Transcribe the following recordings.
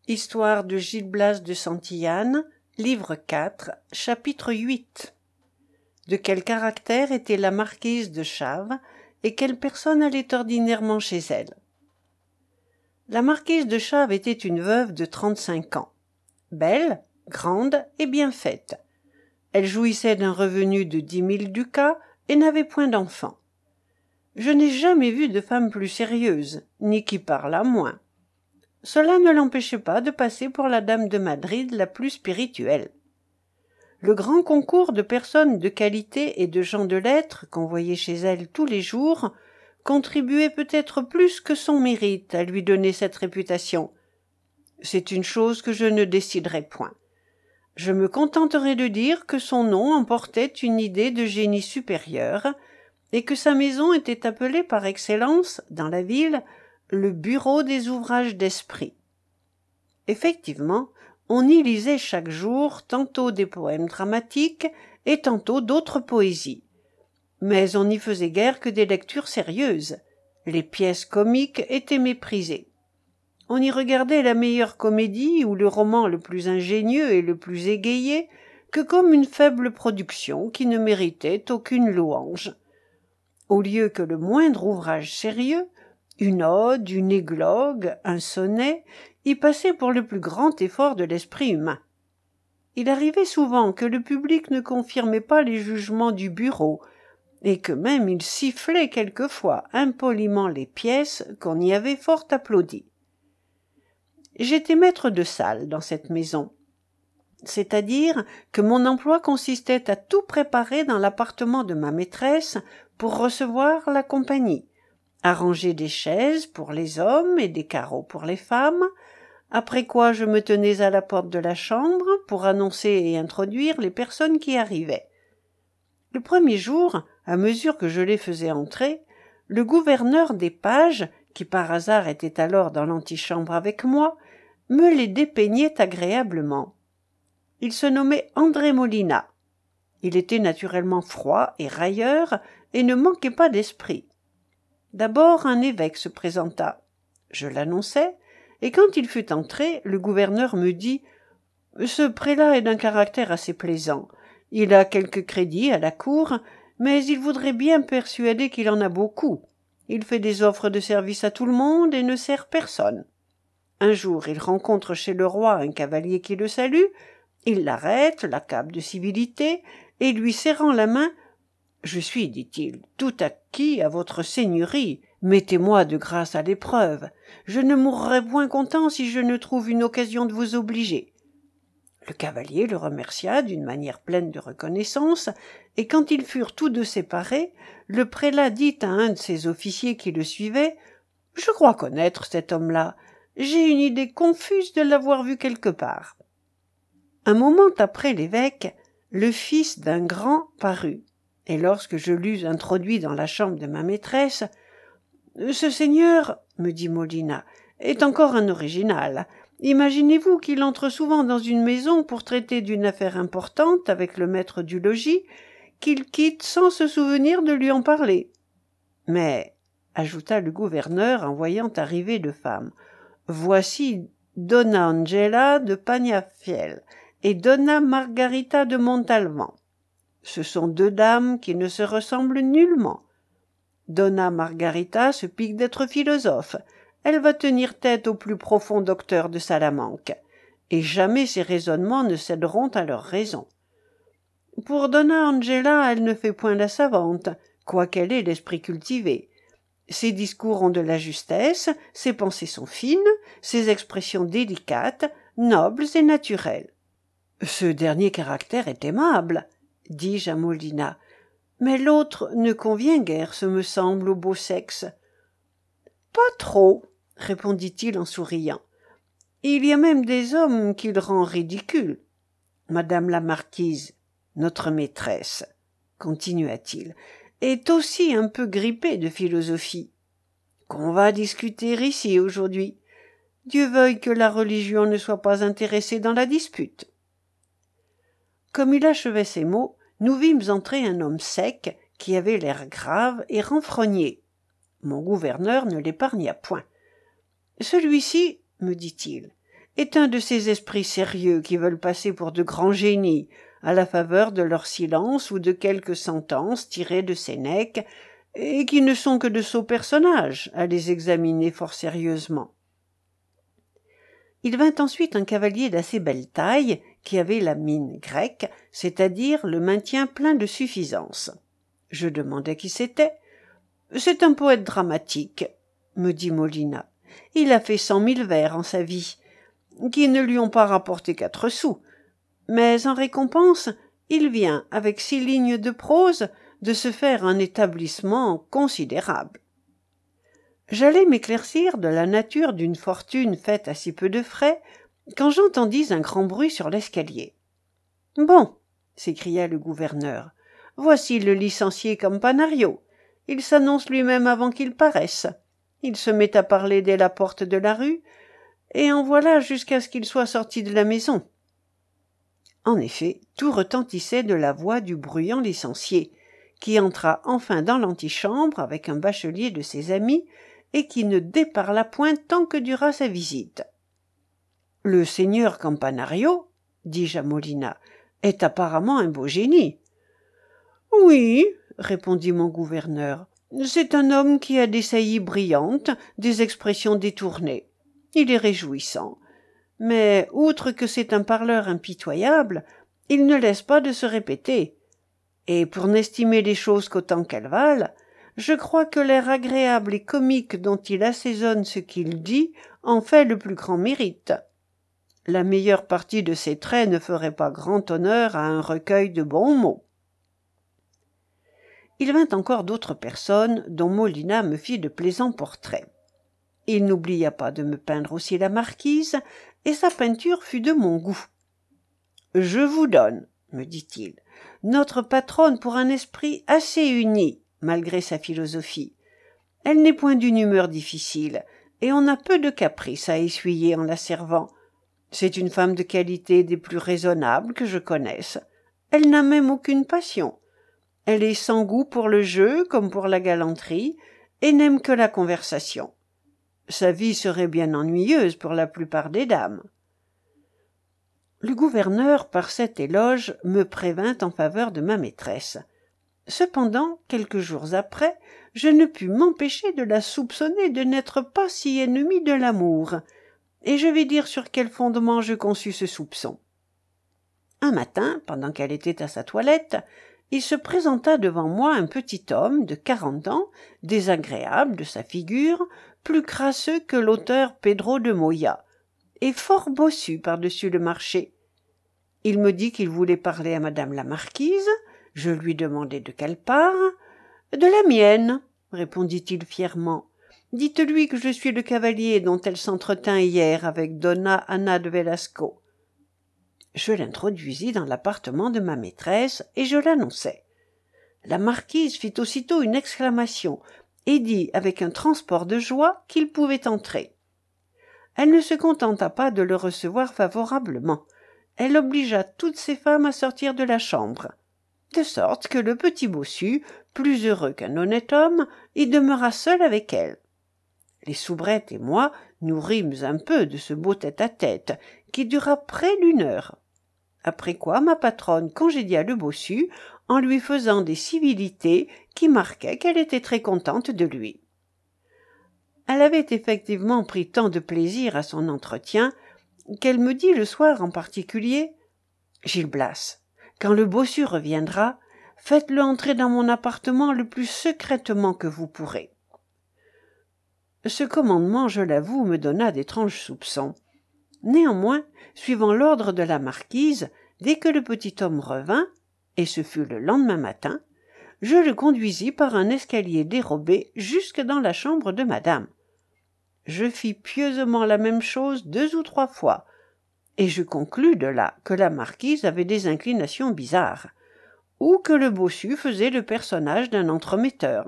Histoire de Gil Blas de Santillane, livre 4, chapitre 8. De quel caractère était la marquise de Chaves et quelle personne allait ordinairement chez elle? La marquise de Chaves était une veuve de 35 ans, belle, grande et bien faite. Elle jouissait d'un revenu de 10 000 ducats et n'avait point d'enfants. Je n'ai jamais vu de femme plus sérieuse, ni qui parlât moins. Cela ne l'empêchait pas de passer pour la dame de Madrid la plus spirituelle. Le grand concours de personnes de qualité et de gens de lettres qu'on voyait chez elle tous les jours contribuait peut-être plus que son mérite à lui donner cette réputation. C'est une chose que je ne déciderai point. Je me contenterai de dire que son nom emportait une idée de génie supérieur et que sa maison était appelée par excellence, dans la ville, le bureau des ouvrages d'esprit. Effectivement, on y lisait chaque jour tantôt des poèmes dramatiques et tantôt d'autres poésies. Mais on n'y faisait guère que des lectures sérieuses. Les pièces comiques étaient méprisées. On y regardait la meilleure comédie ou le roman le plus ingénieux et le plus égayé que comme une faible production qui ne méritait aucune louange. Au lieu que le moindre ouvrage sérieux, une ode, une églogue, un sonnet, y passait pour le plus grand effort de l'esprit humain. Il arrivait souvent que le public ne confirmait pas les jugements du bureau, et que même il sifflait quelquefois impoliment les pièces qu'on y avait fort applaudies. J'étais maître de salle dans cette maison, c'est-à-dire que mon emploi consistait à tout préparer dans l'appartement de ma maîtresse pour recevoir la compagnie, arranger des chaises pour les hommes et des carreaux pour les femmes, après quoi je me tenais à la porte de la chambre pour annoncer et introduire les personnes qui arrivaient. Le premier jour, à mesure que je les faisais entrer, le gouverneur des pages, qui par hasard était alors dans l'antichambre avec moi, me les dépeignait agréablement. Il se nommait André Molina. Il était naturellement froid et railleur et ne manquait pas d'esprit. D'abord un évêque se présenta. Je l'annonçai, et quand il fut entré, le gouverneur me dit « Ce prélat est d'un caractère assez plaisant. Il a quelque crédit à la cour, mais il voudrait bien persuader qu'il en a beaucoup. Il fait des offres de service à tout le monde et ne sert personne. Un jour, il rencontre chez le roi un cavalier qui le salue, il l'arrête, l'accable de civilité, et lui serrant la main, « Je suis, dit-il, tout acquis à votre seigneurie. Mettez-moi de grâce à l'épreuve. Je ne mourrai point content si je ne trouve une occasion de vous obliger. » Le cavalier le remercia d'une manière pleine de reconnaissance, et quand ils furent tous deux séparés, le prélat dit à un de ses officiers qui le suivait « Je crois connaître cet homme-là. J'ai une idée confuse de l'avoir vu quelque part. » Un moment après l'évêque, le fils d'un grand parut, et lorsque je l'eus introduit dans la chambre de ma maîtresse, « Ce seigneur, me dit Molina, est encore un original. Imaginez-vous qu'il entre souvent dans une maison pour traiter d'une affaire importante avec le maître du logis, qu'il quitte sans se souvenir de lui en parler. Mais, ajouta le gouverneur en voyant arriver deux femmes, voici Donna Angela de Pagnafiel et Donna Margarita de Montalvan. Ce sont deux dames qui ne se ressemblent nullement. Donna Margarita se pique d'être philosophe. Elle va tenir tête au plus profond docteur de Salamanque, et jamais ses raisonnements ne céderont à leur raison. Pour Donna Angela, elle ne fait point la savante, quoiqu'elle ait l'esprit cultivé. Ses discours ont de la justesse, ses pensées sont fines, ses expressions délicates, nobles et naturelles. Ce dernier caractère est aimable, dis-je à Molina, mais l'autre ne convient guère, ce me semble, au beau sexe. Pas trop, répondit-il en souriant. Il y a même des hommes qu'il rend ridicules. Madame la marquise, notre maîtresse, continua-t-il, est aussi un peu grippée de philosophie. Qu'on va discuter ici aujourd'hui. Dieu veuille que la religion ne soit pas intéressée dans la dispute. Comme il achevait ces mots, nous vîmes entrer un homme sec, qui avait l'air grave et renfrogné. Mon gouverneur ne l'épargna point. « Celui-ci, me dit-il, est un de ces esprits sérieux qui veulent passer pour de grands génies, à la faveur de leur silence ou de quelques sentences tirées de Sénèque, et qui ne sont que de sots personnages, à les examiner fort sérieusement. Il vint ensuite un cavalier d'assez belle taille, qui avait la mine grecque, c'est-à-dire le maintien plein de suffisance. Je demandai qui c'était. « C'est un poète dramatique, » me dit Molina. « Il a fait 100 000 vers en sa vie, qui ne lui ont pas rapporté 4 sous. Mais en récompense, il vient, avec 6 lignes de prose, de se faire un établissement considérable. » J'allais m'éclaircir de la nature d'une fortune faite à si peu de frais, quand j'entendis un grand bruit sur l'escalier. « Bon, » s'écria le gouverneur, « voici le licencié Campanario. Il s'annonce lui-même avant qu'il paraisse. Il se met à parler dès la porte de la rue, et en voilà jusqu'à ce qu'il soit sorti de la maison. » En effet, tout retentissait de la voix du bruyant licencié, qui entra enfin dans l'antichambre avec un bachelier de ses amis, et qui ne déparla point tant que dura sa visite. « Le seigneur Campanario, dis-je à Molina, est apparemment un beau génie. »« Oui, » répondit mon gouverneur, « c'est un homme qui a des saillies brillantes, des expressions détournées. Il est réjouissant. Mais, outre que c'est un parleur impitoyable, il ne laisse pas de se répéter. Et pour n'estimer les choses qu'autant qu'elles valent, je crois que l'air agréable et comique dont il assaisonne ce qu'il dit en fait le plus grand mérite. La meilleure partie de ses traits ne ferait pas grand honneur à un recueil de bons mots. » Il vint encore d'autres personnes dont Molina me fit de plaisants portraits. Il n'oublia pas de me peindre aussi la marquise, et sa peinture fut de mon goût. « Je vous donne, me dit-il, notre patronne pour un esprit assez uni, malgré sa philosophie. Elle n'est point d'une humeur difficile, et on a peu de caprices à essuyer en la servant. C'est une femme de qualité des plus raisonnables que je connaisse. Elle n'a même aucune passion. Elle est sans goût pour le jeu comme pour la galanterie, et n'aime que la conversation. Sa vie serait bien ennuyeuse pour la plupart des dames. » Le gouverneur, par cet éloge, me prévint en faveur de ma maîtresse. Cependant, quelques jours après, je ne pus m'empêcher de la soupçonner de n'être pas si ennemie de l'amour, et je vais dire sur quel fondement je conçus ce soupçon. Un matin, pendant qu'elle était à sa toilette, il se présenta devant moi un petit homme de 40 ans, désagréable de sa figure, plus crasseux que l'auteur Pedro de Moya, et fort bossu par-dessus le marché. Il me dit qu'il voulait parler à madame la marquise. Je lui demandai de quelle part. « De la mienne, » répondit-il fièrement. « Dites-lui que je suis le cavalier dont elle s'entretint hier avec Donna Anna de Velasco. » Je l'introduisis dans l'appartement de ma maîtresse et je l'annonçai. La marquise fit aussitôt une exclamation et dit avec un transport de joie qu'il pouvait entrer. Elle ne se contenta pas de le recevoir favorablement. Elle obligea toutes ses femmes à sortir de la chambre, de sorte que le petit bossu, plus heureux qu'un honnête homme, y demeura seul avec elle. Les soubrettes et moi nous rîmes un peu de ce beau tête-à-tête, qui dura près d'1 heure. Après quoi ma patronne congédia le bossu en lui faisant des civilités qui marquaient qu'elle était très contente de lui. Elle avait effectivement pris tant de plaisir à son entretien qu'elle me dit le soir en particulier « Gil Blas, quand le bossu reviendra, faites-le entrer dans mon appartement le plus secrètement que vous pourrez. » Ce commandement, je l'avoue, me donna d'étranges soupçons. Néanmoins, suivant l'ordre de la marquise, dès que le petit homme revint, et ce fut le lendemain matin, je le conduisis par un escalier dérobé jusque dans la chambre de madame. Je fis pieusement la même chose 2 ou 3 fois, et je conclus de là que la marquise avait des inclinations bizarres, ou que le bossu faisait le personnage d'un entremetteur.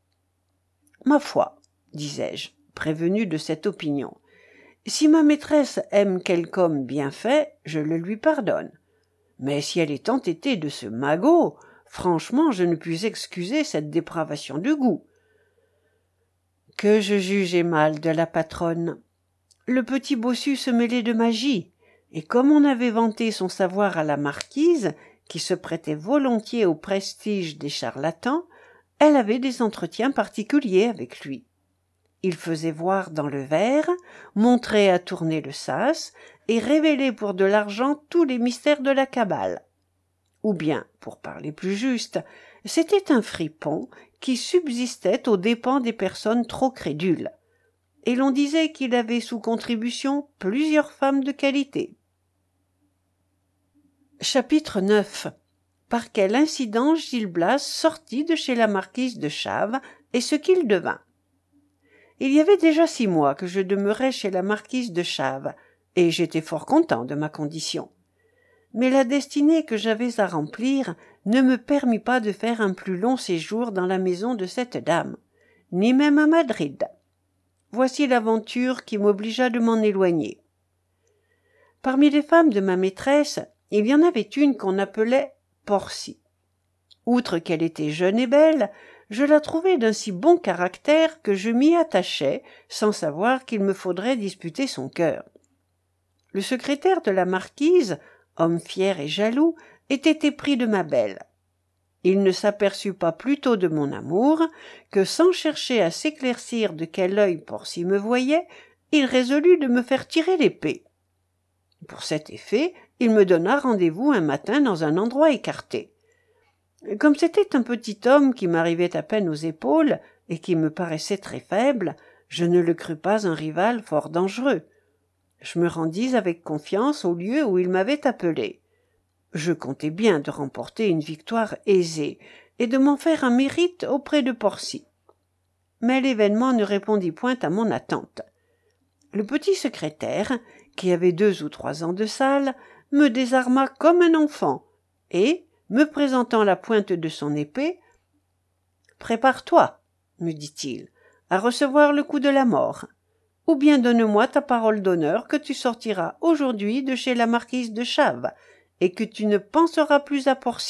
Ma foi, disais-je, prévenu de cette opinion, si ma maîtresse aime quelque homme bien fait, je le lui pardonne. Mais si elle est entêtée de ce magot, franchement, je ne puis excuser cette dépravation de goût. Que je jugeai mal de la patronne. Le petit bossu se mêlait de magie, et comme on avait vanté son savoir à la marquise, qui se prêtait volontiers au prestige des charlatans, elle avait des entretiens particuliers avec lui. Il faisait voir dans le verre, montrait à tourner le sas, et révélait pour de l'argent tous les mystères de la cabale. Ou bien, pour parler plus juste, c'était un fripon qui subsistait aux dépens des personnes trop crédules, et l'on disait qu'il avait sous contribution plusieurs femmes de qualité. Chapitre 9. Par quel incident Gil Blas sortit de chez la marquise de Chaves et ce qu'il devint. Il y avait déjà 6 mois que je demeurais chez la marquise de Chaves, et j'étais fort content de ma condition. Mais la destinée que j'avais à remplir ne me permit pas de faire un plus long séjour dans la maison de cette dame, ni même à Madrid. Voici l'aventure qui m'obligea de m'en éloigner. Parmi les femmes de ma maîtresse, il y en avait une qu'on appelait Porcie. Outre qu'elle était jeune et belle, je la trouvais d'un si bon caractère que je m'y attachais, sans savoir qu'il me faudrait disputer son cœur. Le secrétaire de la marquise, homme fier et jaloux, était épris de ma belle. Il ne s'aperçut pas plus tôt de mon amour que, sans chercher à s'éclaircir de quel œil Porcie me voyait, il résolut de me faire tirer l'épée. Pour cet effet, il me donna rendez-vous un matin dans un endroit écarté. Comme c'était un petit homme qui m'arrivait à peine aux épaules et qui me paraissait très faible, je ne le crus pas un rival fort dangereux. Je me rendis avec confiance au lieu où il m'avait appelé. Je comptais bien de remporter une victoire aisée et de m'en faire un mérite auprès de Porcie. Mais l'événement ne répondit point à mon attente. Le petit secrétaire, qui avait 2 ou 3 ans de salle, me désarma comme un enfant, et, me présentant la pointe de son épée, « Prépare-toi, me dit-il, à recevoir le coup de la mort, ou bien donne-moi ta parole d'honneur que tu sortiras aujourd'hui de chez la marquise de Chaves, et que tu ne penseras plus à Porcie. »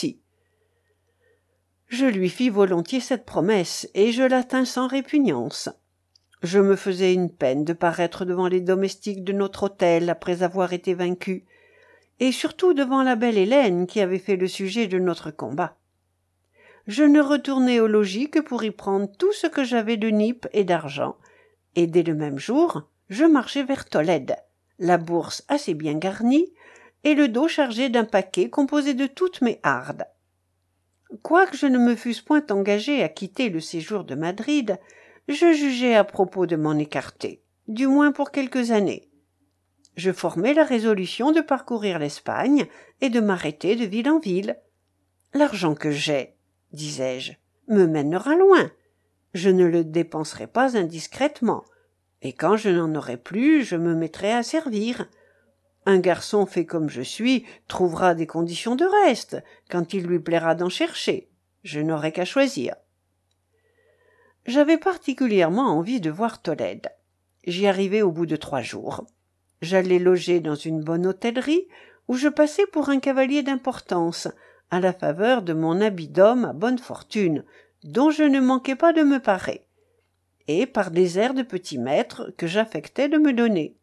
Je lui fis volontiers cette promesse, et je la tins sans répugnance. Je me faisais une peine de paraître devant les domestiques de notre hôtel après avoir été vaincu, et surtout devant la belle Hélène qui avait fait le sujet de notre combat. Je ne retournai au logis que pour y prendre tout ce que j'avais de nippes et d'argent, et dès le même jour, je marchai vers Tolède, la bourse assez bien garnie, et le dos chargé d'un paquet composé de toutes mes hardes. Quoique je ne me fusse point engagé à quitter le séjour de Madrid, je jugeai à propos de m'en écarter, du moins pour quelques années. Je formai la résolution de parcourir l'Espagne et de m'arrêter de ville en ville. L'argent que j'ai, disais-je, me mènera loin. Je ne le dépenserai pas indiscrètement, et quand je n'en aurai plus, je me mettrai à servir. Un garçon fait comme je suis trouvera des conditions de reste, quand il lui plaira d'en chercher. Je n'aurai qu'à choisir. J'avais particulièrement envie de voir Tolède. J'y arrivai au bout de 3 jours. J'allai loger dans une bonne hôtellerie, où je passai pour un cavalier d'importance, à la faveur de mon habit d'homme à bonne fortune, dont je ne manquais pas de me parer, et par des airs de petit maître que j'affectais de me donner.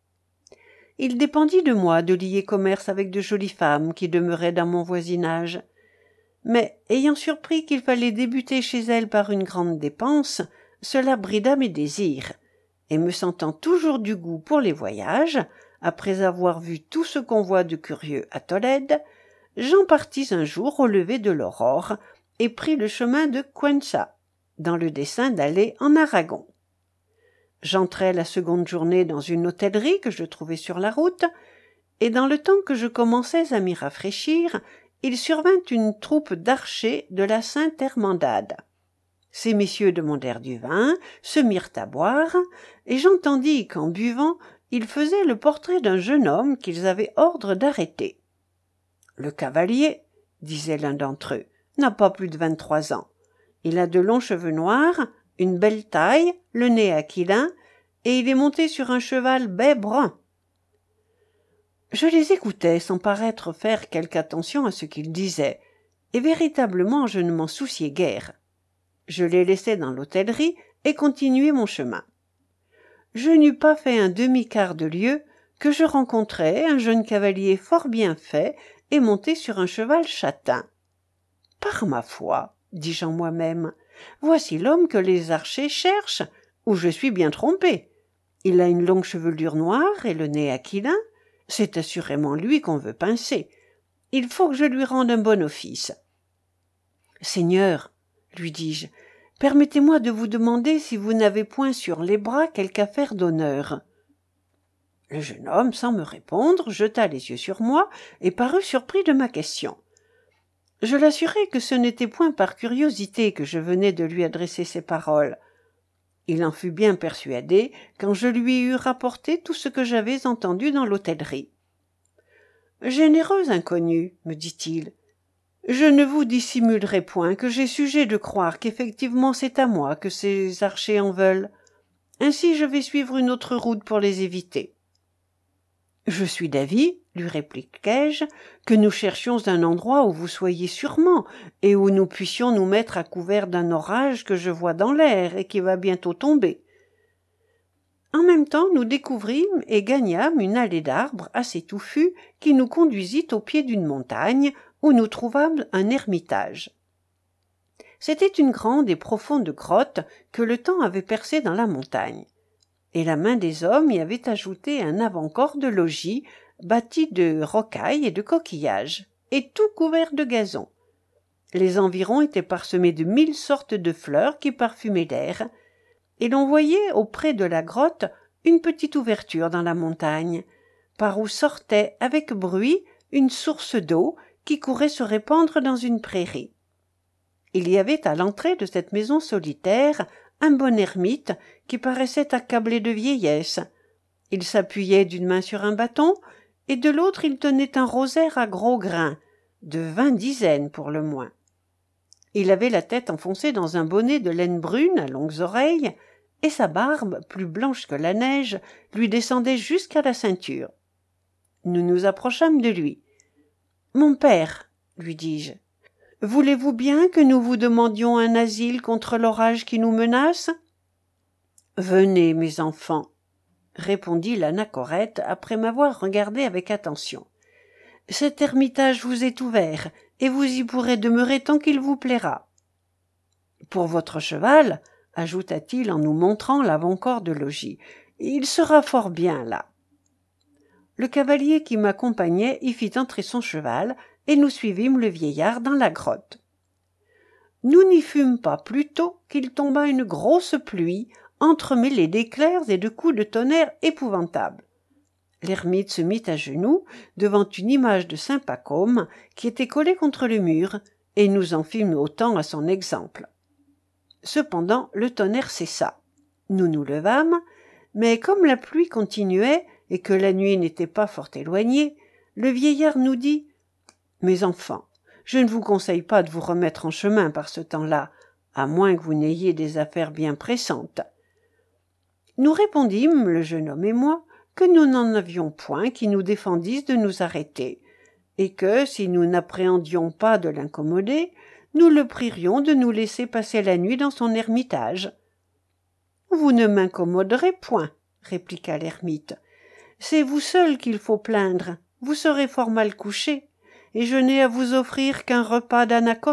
Il dépendit de moi de lier commerce avec de jolies femmes qui demeuraient dans mon voisinage. Mais, ayant surpris qu'il fallait débuter chez elles par une grande dépense, cela brida mes désirs, et me sentant toujours du goût pour les voyages, après avoir vu tout ce qu'on voit de curieux à Tolède, j'en partis un jour au lever de l'aurore et pris le chemin de Cuenca, dans le dessein d'aller en Aragon. J'entrai la seconde journée dans une hôtellerie que je trouvai sur la route, et dans le temps que je commençais à m'y rafraîchir, il survint une troupe d'archers de la Sainte-Hermandade. Ces messieurs demandèrent du vin, se mirent à boire, et j'entendis qu'en buvant, ils faisaient le portrait d'un jeune homme qu'ils avaient ordre d'arrêter. « Le cavalier, disait l'un d'entre eux, n'a pas plus de 23 ans. Il a de longs cheveux noirs, une belle taille, le nez aquilin, et il est monté sur un cheval bai brun. » Je les écoutais sans paraître faire quelque attention à ce qu'ils disaient, et véritablement je ne m'en souciais guère. Je les laissai dans l'hôtellerie et continuai mon chemin. je n'eus pas fait un demi-quart de lieue que je rencontrai un jeune cavalier fort bien fait et monté sur un cheval châtain. « Par ma foi, dis-je en moi-même, voici l'homme que les archers cherchent, ou je suis bien trompé. Il a une longue chevelure noire et le nez aquilin, c'est assurément lui qu'on veut pincer. Il faut que je lui rende un bon office. »« Seigneur, lui dis-je, permettez-moi de vous demander si vous n'avez point sur les bras quelque affaire d'honneur. » Le jeune homme, sans me répondre, jeta les yeux sur moi et parut surpris de ma question. Je l'assurai que ce n'était point par curiosité que je venais de lui adresser ces paroles. Il en fut bien persuadé quand je lui eus rapporté tout ce que j'avais entendu dans l'hôtellerie. « Généreux inconnu, me dit-il, je ne vous dissimulerai point que j'ai sujet de croire qu'effectivement c'est à moi que ces archers en veulent. Ainsi je vais suivre une autre route pour les éviter. » « Je suis d'avis, lui répliquai-je, que nous cherchions un endroit où vous soyez sûrement, et où nous puissions nous mettre à couvert d'un orage que je vois dans l'air et qui va bientôt tomber. » En même temps, nous découvrîmes et gagnâmes une allée d'arbres assez touffue qui nous conduisit au pied d'une montagne où nous trouvâmes un ermitage. C'était une grande et profonde grotte que le temps avait percée dans la montagne. Et la main des hommes y avait ajouté un avant-corps de logis bâti de rocailles et de coquillages, et tout couvert de gazon. Les environs étaient parsemés de 1000 sortes de fleurs qui parfumaient l'air, et l'on voyait auprès de la grotte une petite ouverture dans la montagne, par où sortait avec bruit une source d'eau qui courait se répandre dans une prairie. Il y avait à l'entrée de cette maison solitaire un bon ermite qui paraissait accablé de vieillesse. Il s'appuyait d'une main sur un bâton, et de l'autre il tenait un rosaire à gros grains, de 20 dizaines pour le moins. Il avait la tête enfoncée dans un bonnet de laine brune à longues oreilles, et sa barbe, plus blanche que la neige, lui descendait jusqu'à la ceinture. Nous nous approchâmes de lui. « Mon père, lui dis-je, voulez-vous bien que nous vous demandions un asile contre l'orage qui nous menace ? » « Venez, mes enfants, » répondit l'anachorète après m'avoir regardé avec attention. « Cet ermitage vous est ouvert, et vous y pourrez demeurer tant qu'il vous plaira. Pour votre cheval, ajouta-t-il en nous montrant l'avant-corps de logis, il sera fort bien là. » Le cavalier qui m'accompagnait y fit entrer son cheval, et nous suivîmes le vieillard dans la grotte. Nous n'y fûmes pas plus tôt qu'il tomba une grosse pluie, entremêlée d'éclairs et de coups de tonnerre épouvantables. L'ermite se mit à genoux devant une image de saint Pacôme qui était collée contre le mur, et nous en fîmes autant à son exemple. Cependant, le tonnerre cessa. Nous nous levâmes, mais comme la pluie continuait et que la nuit n'était pas fort éloignée, le vieillard nous dit « Mes enfants, je ne vous conseille pas de vous remettre en chemin par ce temps-là, à moins que vous n'ayez des affaires bien pressantes. » Nous répondîmes, le jeune homme et moi, que nous n'en avions point qui nous défendissent de nous arrêter, et que, si nous n'appréhendions pas de l'incommoder, nous le prierions de nous laisser passer la nuit dans son ermitage. « Vous ne m'incommoderez point, » répliqua l'ermite. « C'est vous seul qu'il faut plaindre, vous serez fort mal couché, et je n'ai à vous offrir qu'un repas d'anachorète. »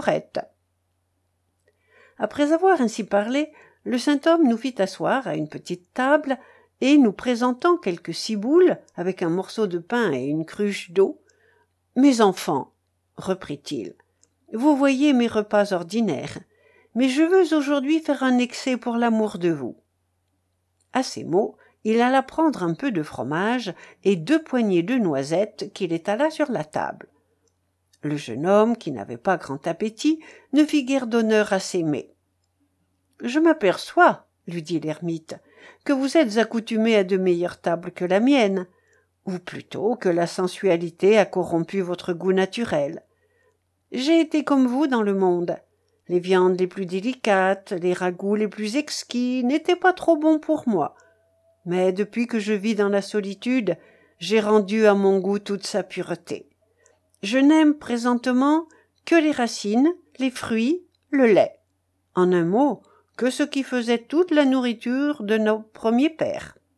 Après avoir ainsi parlé, le saint homme nous fit asseoir à une petite table, et nous présentant quelques ciboules avec un morceau de pain et une cruche d'eau. « Mes enfants, reprit-il, vous voyez mes repas ordinaires, mais je veux aujourd'hui faire un excès pour l'amour de vous. » À ces mots, il alla prendre un peu de fromage et 2 poignées de noisettes qu'il étala sur la table. Le jeune homme, qui n'avait pas grand appétit, ne fit guère d'honneur à ses mets. « Je m'aperçois, lui dit l'ermite, que vous êtes accoutumé à de meilleures tables que la mienne, ou plutôt que la sensualité a corrompu votre goût naturel. J'ai été comme vous dans le monde. Les viandes les plus délicates, les ragoûts les plus exquis n'étaient pas trop bons pour moi. Mais depuis que je vis dans la solitude, j'ai rendu à mon goût toute sa pureté. Je n'aime présentement que les racines, les fruits, le lait. En un mot, que ce qui faisait toute la nourriture de nos premiers pères.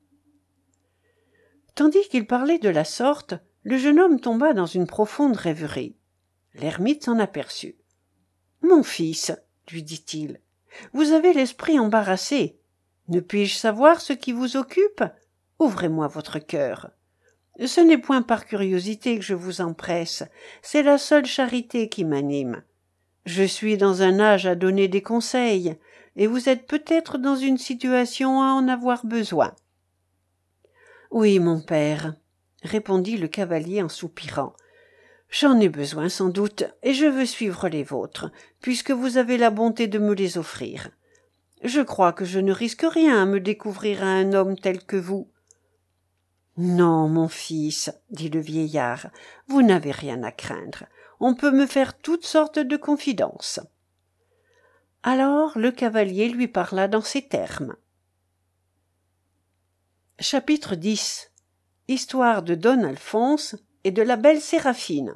Tandis qu'il parlait de la sorte, le jeune homme tomba dans une profonde rêverie. L'ermite s'en aperçut. « Mon fils, lui dit-il, vous avez l'esprit embarrassé. Ne puis-je savoir ce qui vous occupe? Ouvrez-moi votre cœur. Ce n'est point par curiosité que je vous empresse, c'est la seule charité qui m'anime. Je suis dans un âge à donner des conseils, et vous êtes peut-être dans une situation à en avoir besoin. »« Oui, mon père, » répondit le cavalier en soupirant. « J'en ai besoin sans doute, et je veux suivre les vôtres, puisque vous avez la bonté de me les offrir. Je crois que je ne risque rien à me découvrir à un homme tel que vous. »« Non, mon fils, dit le vieillard, vous n'avez rien à craindre. On peut me faire toutes sortes de confidences. » Alors le cavalier lui parla dans ces termes. Chapitre 10. Histoire de Don Alphonse et de la belle Séraphine.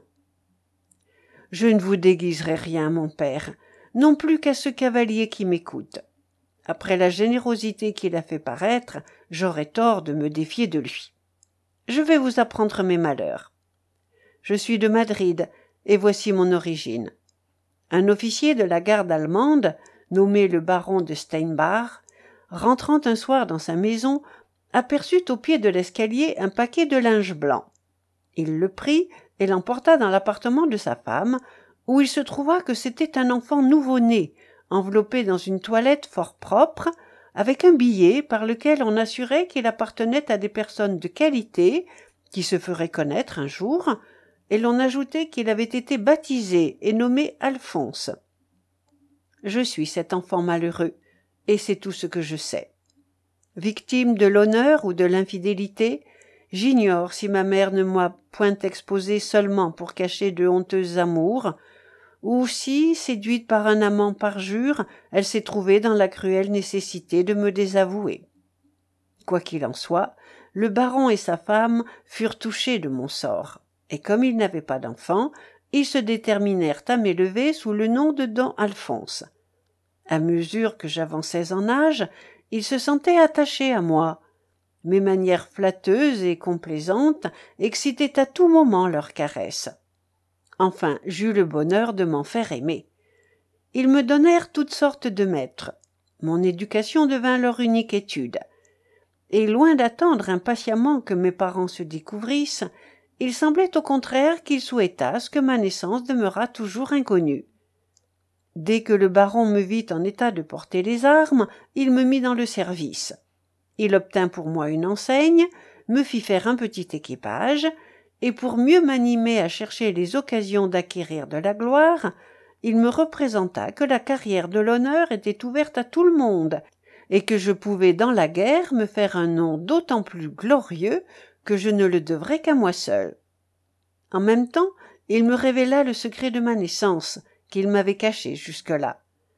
Je ne vous déguiserai rien, mon père, non plus qu'à ce cavalier qui m'écoute. Après la générosité qu'il a fait paraître, j'aurais tort de me défier de lui. Je vais vous apprendre mes malheurs. Je suis de Madrid, et voici mon origine. Un officier de la garde allemande, nommé le baron de Steinbach, rentrant un soir dans sa maison, aperçut au pied de l'escalier un paquet de linge blanc. Il le prit et l'emporta dans l'appartement de sa femme, où il se trouva que c'était un enfant nouveau-né, enveloppé dans une toilette fort propre, avec un billet par lequel on assurait qu'il appartenait à des personnes de qualité, qui se feraient connaître un jour, et l'on ajoutait qu'il avait été baptisé et nommé Alphonse. Je suis cet enfant malheureux, et c'est tout ce que je sais. Victime de l'honneur ou de l'infidélité, j'ignore si ma mère ne m'a point exposé seulement pour cacher de honteux amours, ou si, séduite par un amant parjure, elle s'est trouvée dans la cruelle nécessité de me désavouer. Quoi qu'il en soit, le baron et sa femme furent touchés de mon sort, et comme ils n'avaient pas d'enfants, ils se déterminèrent à m'élever sous le nom de Don Alphonse. À mesure que j'avançais en âge, ils se sentaient attachés à moi. Mes manières flatteuses et complaisantes excitaient à tout moment leurs caresses. Enfin, j'eus le bonheur de m'en faire aimer. Ils me donnèrent toutes sortes de maîtres. Mon éducation devint leur unique étude. Et loin d'attendre impatiemment que mes parents se découvrissent, il semblait au contraire qu'ils souhaitassent que ma naissance demeurât toujours inconnue. Dès que le baron me vit en état de porter les armes, il me mit dans le service. Il obtint pour moi une enseigne, me fit faire un petit équipage, et pour mieux m'animer à chercher les occasions d'acquérir de la gloire, il me représenta que la carrière de l'honneur était ouverte à tout le monde, et que je pouvais dans la guerre me faire un nom d'autant plus glorieux que je ne le devrais qu'à moi seul. En même temps, il me révéla le secret de ma naissance, qu'il m'avait caché jusque-là.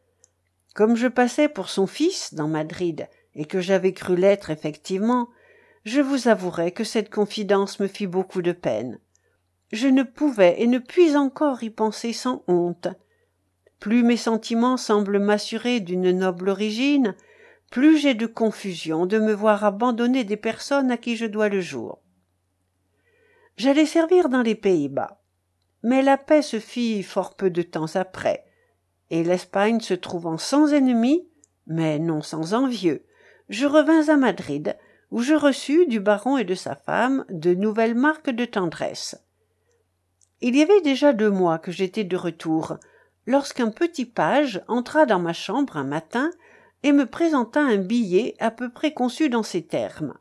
Comme je passais pour son fils dans Madrid, et que j'avais cru l'être effectivement, je vous avouerai que cette confidence me fit beaucoup de peine. Je ne pouvais et ne puis encore y penser sans honte. Plus mes sentiments semblent m'assurer d'une noble origine, plus j'ai de confusion de me voir abandonner des personnes à qui je dois le jour. J'allais servir dans les Pays-Bas, mais la paix se fit fort peu de temps après, et l'Espagne se trouvant sans ennemis, mais non sans envieux, je revins à Madrid, où je reçus du baron et de sa femme de nouvelles marques de tendresse. Il y avait déjà 2 mois que j'étais de retour, lorsqu'un petit page entra dans ma chambre un matin et me présenta un billet à peu près conçu dans ces termes.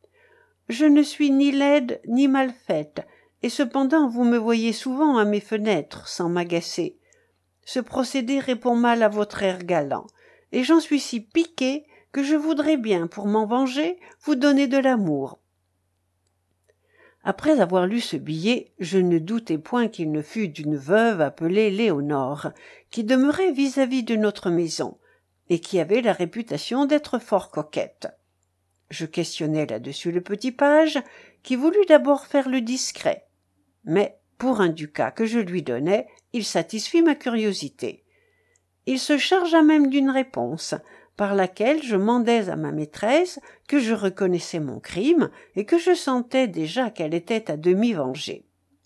« Je ne suis ni laide ni mal faite, et cependant vous me voyez souvent à mes fenêtres sans m'agacer. Ce procédé répond mal à votre air galant, et j'en suis si piquée que je voudrais bien, pour m'en venger, vous donner de l'amour. » Après avoir lu ce billet, je ne doutai point qu'il ne fût d'une veuve appelée Léonore, qui demeurait vis-à-vis de notre maison, et qui avait la réputation d'être fort coquette. Je questionnai là-dessus le petit page, qui voulut d'abord faire le discret, mais pour un ducat que je lui donnai, il satisfit ma curiosité. Il se chargea même d'une réponse, par laquelle je mandais à ma maîtresse que je reconnaissais mon crime et que je sentais déjà qu'elle était à demi vengée.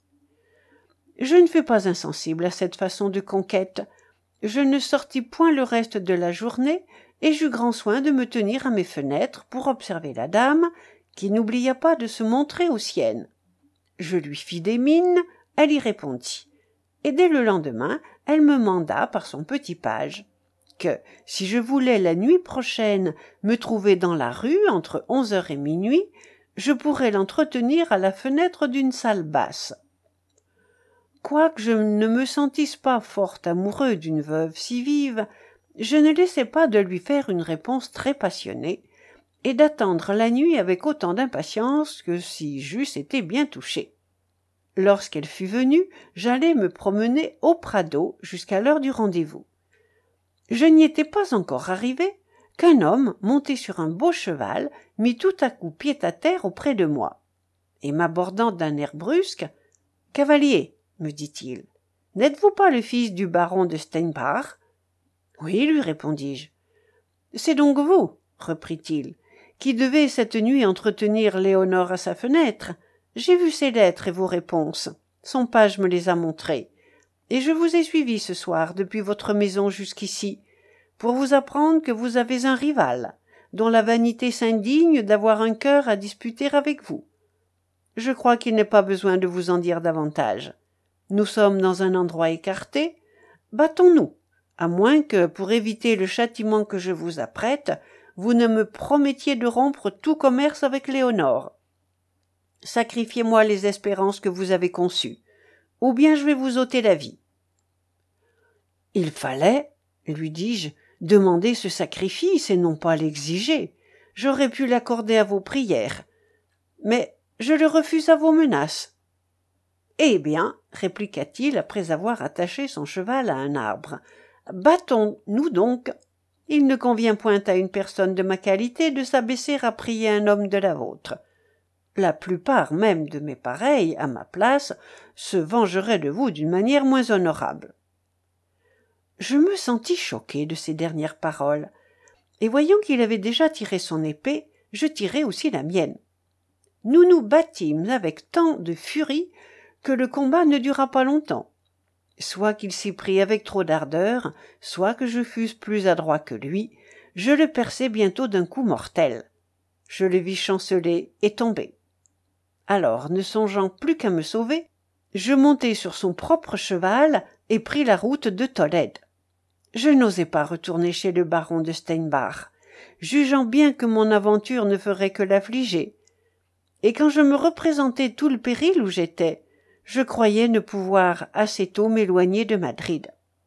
Je ne fus pas insensible à cette façon de conquête. Je ne sortis point le reste de la journée et j'eus grand soin de me tenir à mes fenêtres pour observer la dame, qui n'oublia pas de se montrer aux siennes. Je lui fis des mines, elle y répondit. Et dès le lendemain, elle me manda par son petit page que, si je voulais la nuit prochaine me trouver dans la rue entre 11 heures et minuit, je pourrais l'entretenir à la fenêtre d'une salle basse. Quoique je ne me sentisse pas fort amoureux d'une veuve si vive, je ne laissai pas de lui faire une réponse très passionnée, et d'attendre la nuit avec autant d'impatience que si j'eusse été bien touché. Lorsqu'elle fut venue, j'allai me promener au Prado jusqu'à l'heure du rendez-vous. Je n'y étais pas encore arrivé qu'un homme, monté sur un beau cheval, mit tout à coup pied à terre auprès de moi, et m'abordant d'un air brusque, « Cavalier, me dit-il, n'êtes-vous pas le fils du baron de Steinbach ?»« Oui, lui répondis-je. »« C'est donc vous, reprit-il, qui devez cette nuit entretenir Léonore à sa fenêtre. J'ai vu ses lettres et vos réponses. Son page me les a montrées. Et je vous ai suivi ce soir depuis votre maison jusqu'ici, pour vous apprendre que vous avez un rival, dont la vanité s'indigne d'avoir un cœur à disputer avec vous. Je crois qu'il n'est pas besoin de vous en dire davantage. Nous sommes dans un endroit écarté. Battons-nous, à moins que, pour éviter le châtiment que je vous apprête, vous ne me promettiez de rompre tout commerce avec Léonore. Sacrifiez-moi les espérances que vous avez conçues, ou bien je vais vous ôter la vie. Il fallait, lui dis-je, demander ce sacrifice et non pas l'exiger. J'aurais pu l'accorder à vos prières, mais je le refuse à vos menaces. Eh bien, répliqua-t-il après avoir attaché son cheval à un arbre, battons-nous donc. Il ne convient point à une personne de ma qualité de s'abaisser à prier un homme de la vôtre. La plupart même de mes pareils, à ma place, se vengeraient de vous d'une manière moins honorable. Je me sentis choqué de ces dernières paroles, et voyant qu'il avait déjà tiré son épée, je tirai aussi la mienne. Nous nous battîmes avec tant de furie que le combat ne dura pas longtemps, soit qu'il s'y prit avec trop d'ardeur, soit que je fusse plus adroit que lui, je le perçai bientôt d'un coup mortel. Je le vis chanceler et tomber. Alors, ne songeant plus qu'à me sauver, je montai sur son propre cheval et pris la route de Tolède. Je n'osais pas retourner chez le baron de Steinbach, jugeant bien que mon aventure ne ferait que l'affliger. Et quand je me représentais tout le péril où j'étais, je croyais ne pouvoir assez tôt m'éloigner de Madrid.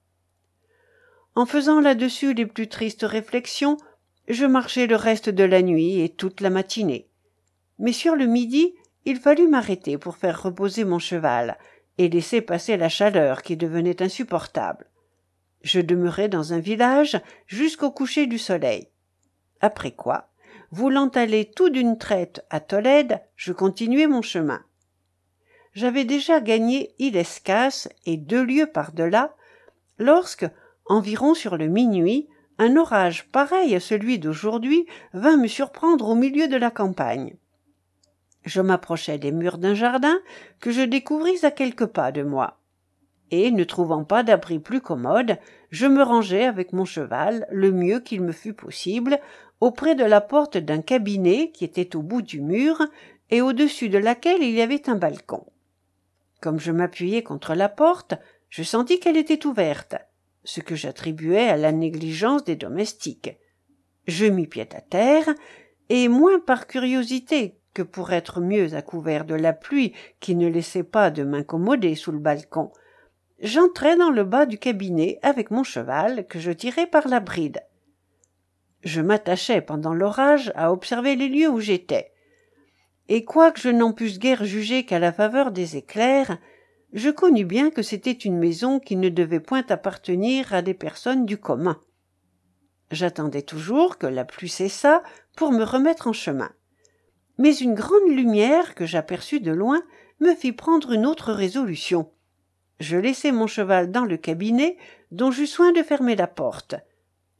En faisant là-dessus les plus tristes réflexions, je marchai le reste de la nuit et toute la matinée. Mais sur le midi, il fallut m'arrêter pour faire reposer mon cheval et laisser passer la chaleur qui devenait insupportable. Je demeurai dans un village jusqu'au coucher du soleil. Après quoi, voulant aller tout d'une traite à Tolède, je continuai mon chemin. J'avais déjà gagné Illescas et 2 lieues par-delà, lorsque, environ sur le minuit, un orage pareil à celui d'aujourd'hui vint me surprendre au milieu de la campagne. Je m'approchai des murs d'un jardin que je découvris à quelques pas de moi. Et, ne trouvant pas d'abri plus commode, je me rangeai avec mon cheval, le mieux qu'il me fut possible, auprès de la porte d'un cabinet qui était au bout du mur et au-dessus de laquelle il y avait un balcon. Comme je m'appuyai contre la porte, je sentis qu'elle était ouverte, ce que j'attribuais à la négligence des domestiques. Je mis pied à terre, et moins par curiosité que pour être mieux à couvert de la pluie qui ne laissait pas de m'incommoder sous le balcon, j'entrai dans le bas du cabinet avec mon cheval que je tirai par la bride. Je m'attachai pendant l'orage à observer les lieux où j'étais, et quoique je n'en pusse guère juger qu'à la faveur des éclairs, je connus bien que c'était une maison qui ne devait point appartenir à des personnes du commun. J'attendais toujours que la pluie cessât pour me remettre en chemin. Mais une grande lumière que j'aperçus de loin me fit prendre une autre résolution. Je laissai mon cheval dans le cabinet, dont j'eus soin de fermer la porte.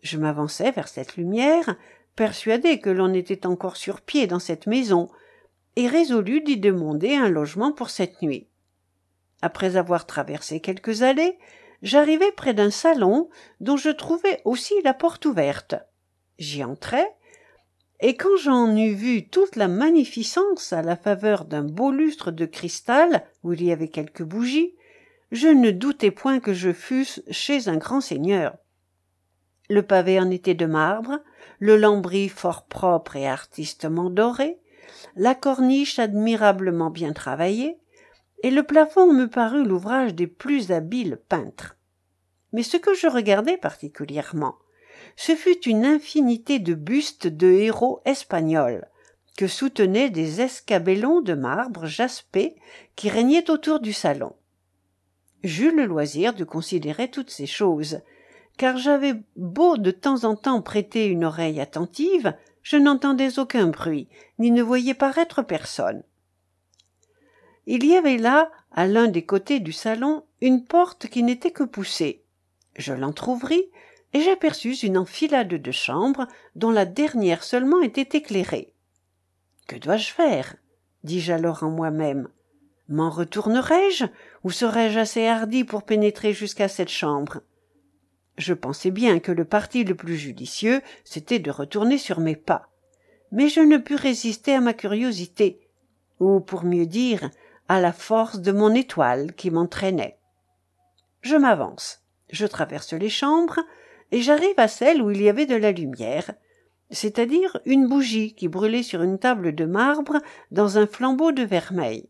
Je m'avançai vers cette lumière, persuadé que l'on était encore sur pied dans cette maison, et résolu d'y demander un logement pour cette nuit. Après avoir traversé quelques allées, j'arrivai près d'un salon dont je trouvai aussi la porte ouverte. J'y entrai, et quand j'en eus vu toute la magnificence à la faveur d'un beau lustre de cristal où il y avait quelques bougies, je ne doutai point que je fusse chez un grand seigneur. Le pavé en était de marbre, le lambris fort propre et artistement doré, la corniche admirablement bien travaillée, et le plafond me parut l'ouvrage des plus habiles peintres. Mais ce que je regardai particulièrement, ce fut une infinité de bustes de héros espagnols, que soutenaient des escabellons de marbre jaspé qui régnaient autour du salon. J'eus le loisir de considérer toutes ces choses, car j'avais beau de temps en temps prêter une oreille attentive, je n'entendais aucun bruit, ni ne voyais paraître personne. Il y avait là, à l'un des côtés du salon, une porte qui n'était que poussée. Je l'entr'ouvris, et j'aperçus une enfilade de chambres, dont la dernière seulement était éclairée. « Que dois-je faire » dis-je alors en moi-même. « M'en retournerai-je, ou serai-je assez hardi pour pénétrer jusqu'à cette chambre ?» Je pensais bien que le parti le plus judicieux, c'était de retourner sur mes pas. Mais je ne pus résister à ma curiosité, ou, pour mieux dire, à la force de mon étoile qui m'entraînait. Je m'avance, je traverse les chambres, et j'arrive à celle où il y avait de la lumière, c'est-à-dire une bougie qui brûlait sur une table de marbre dans un flambeau de vermeil.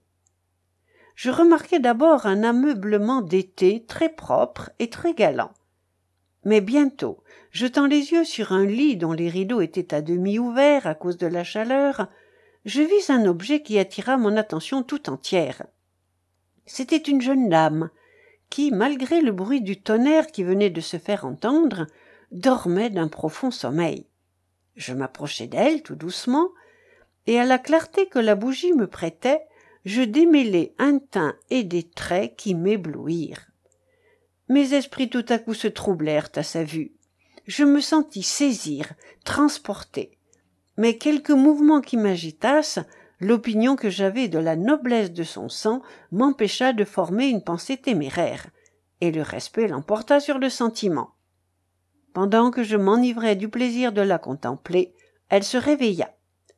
Je remarquai d'abord un ameublement d'été très propre et très galant. Mais bientôt, jetant les yeux sur un lit dont les rideaux étaient à demi ouverts à cause de la chaleur, je vis un objet qui attira mon attention tout entière. C'était une jeune dame qui, malgré le bruit du tonnerre qui venait de se faire entendre, dormait d'un profond sommeil. Je m'approchai d'elle tout doucement, et à la clarté que la bougie me prêtait, je démêlai un teint et des traits qui m'éblouirent. Mes esprits tout à coup se troublèrent à sa vue. Je me sentis saisir, transporter. Mais quelques mouvements qui m'agitassent, l'opinion que j'avais de la noblesse de son sang m'empêcha de former une pensée téméraire, et le respect l'emporta sur le sentiment. Pendant que je m'enivrais du plaisir de la contempler, elle se réveilla.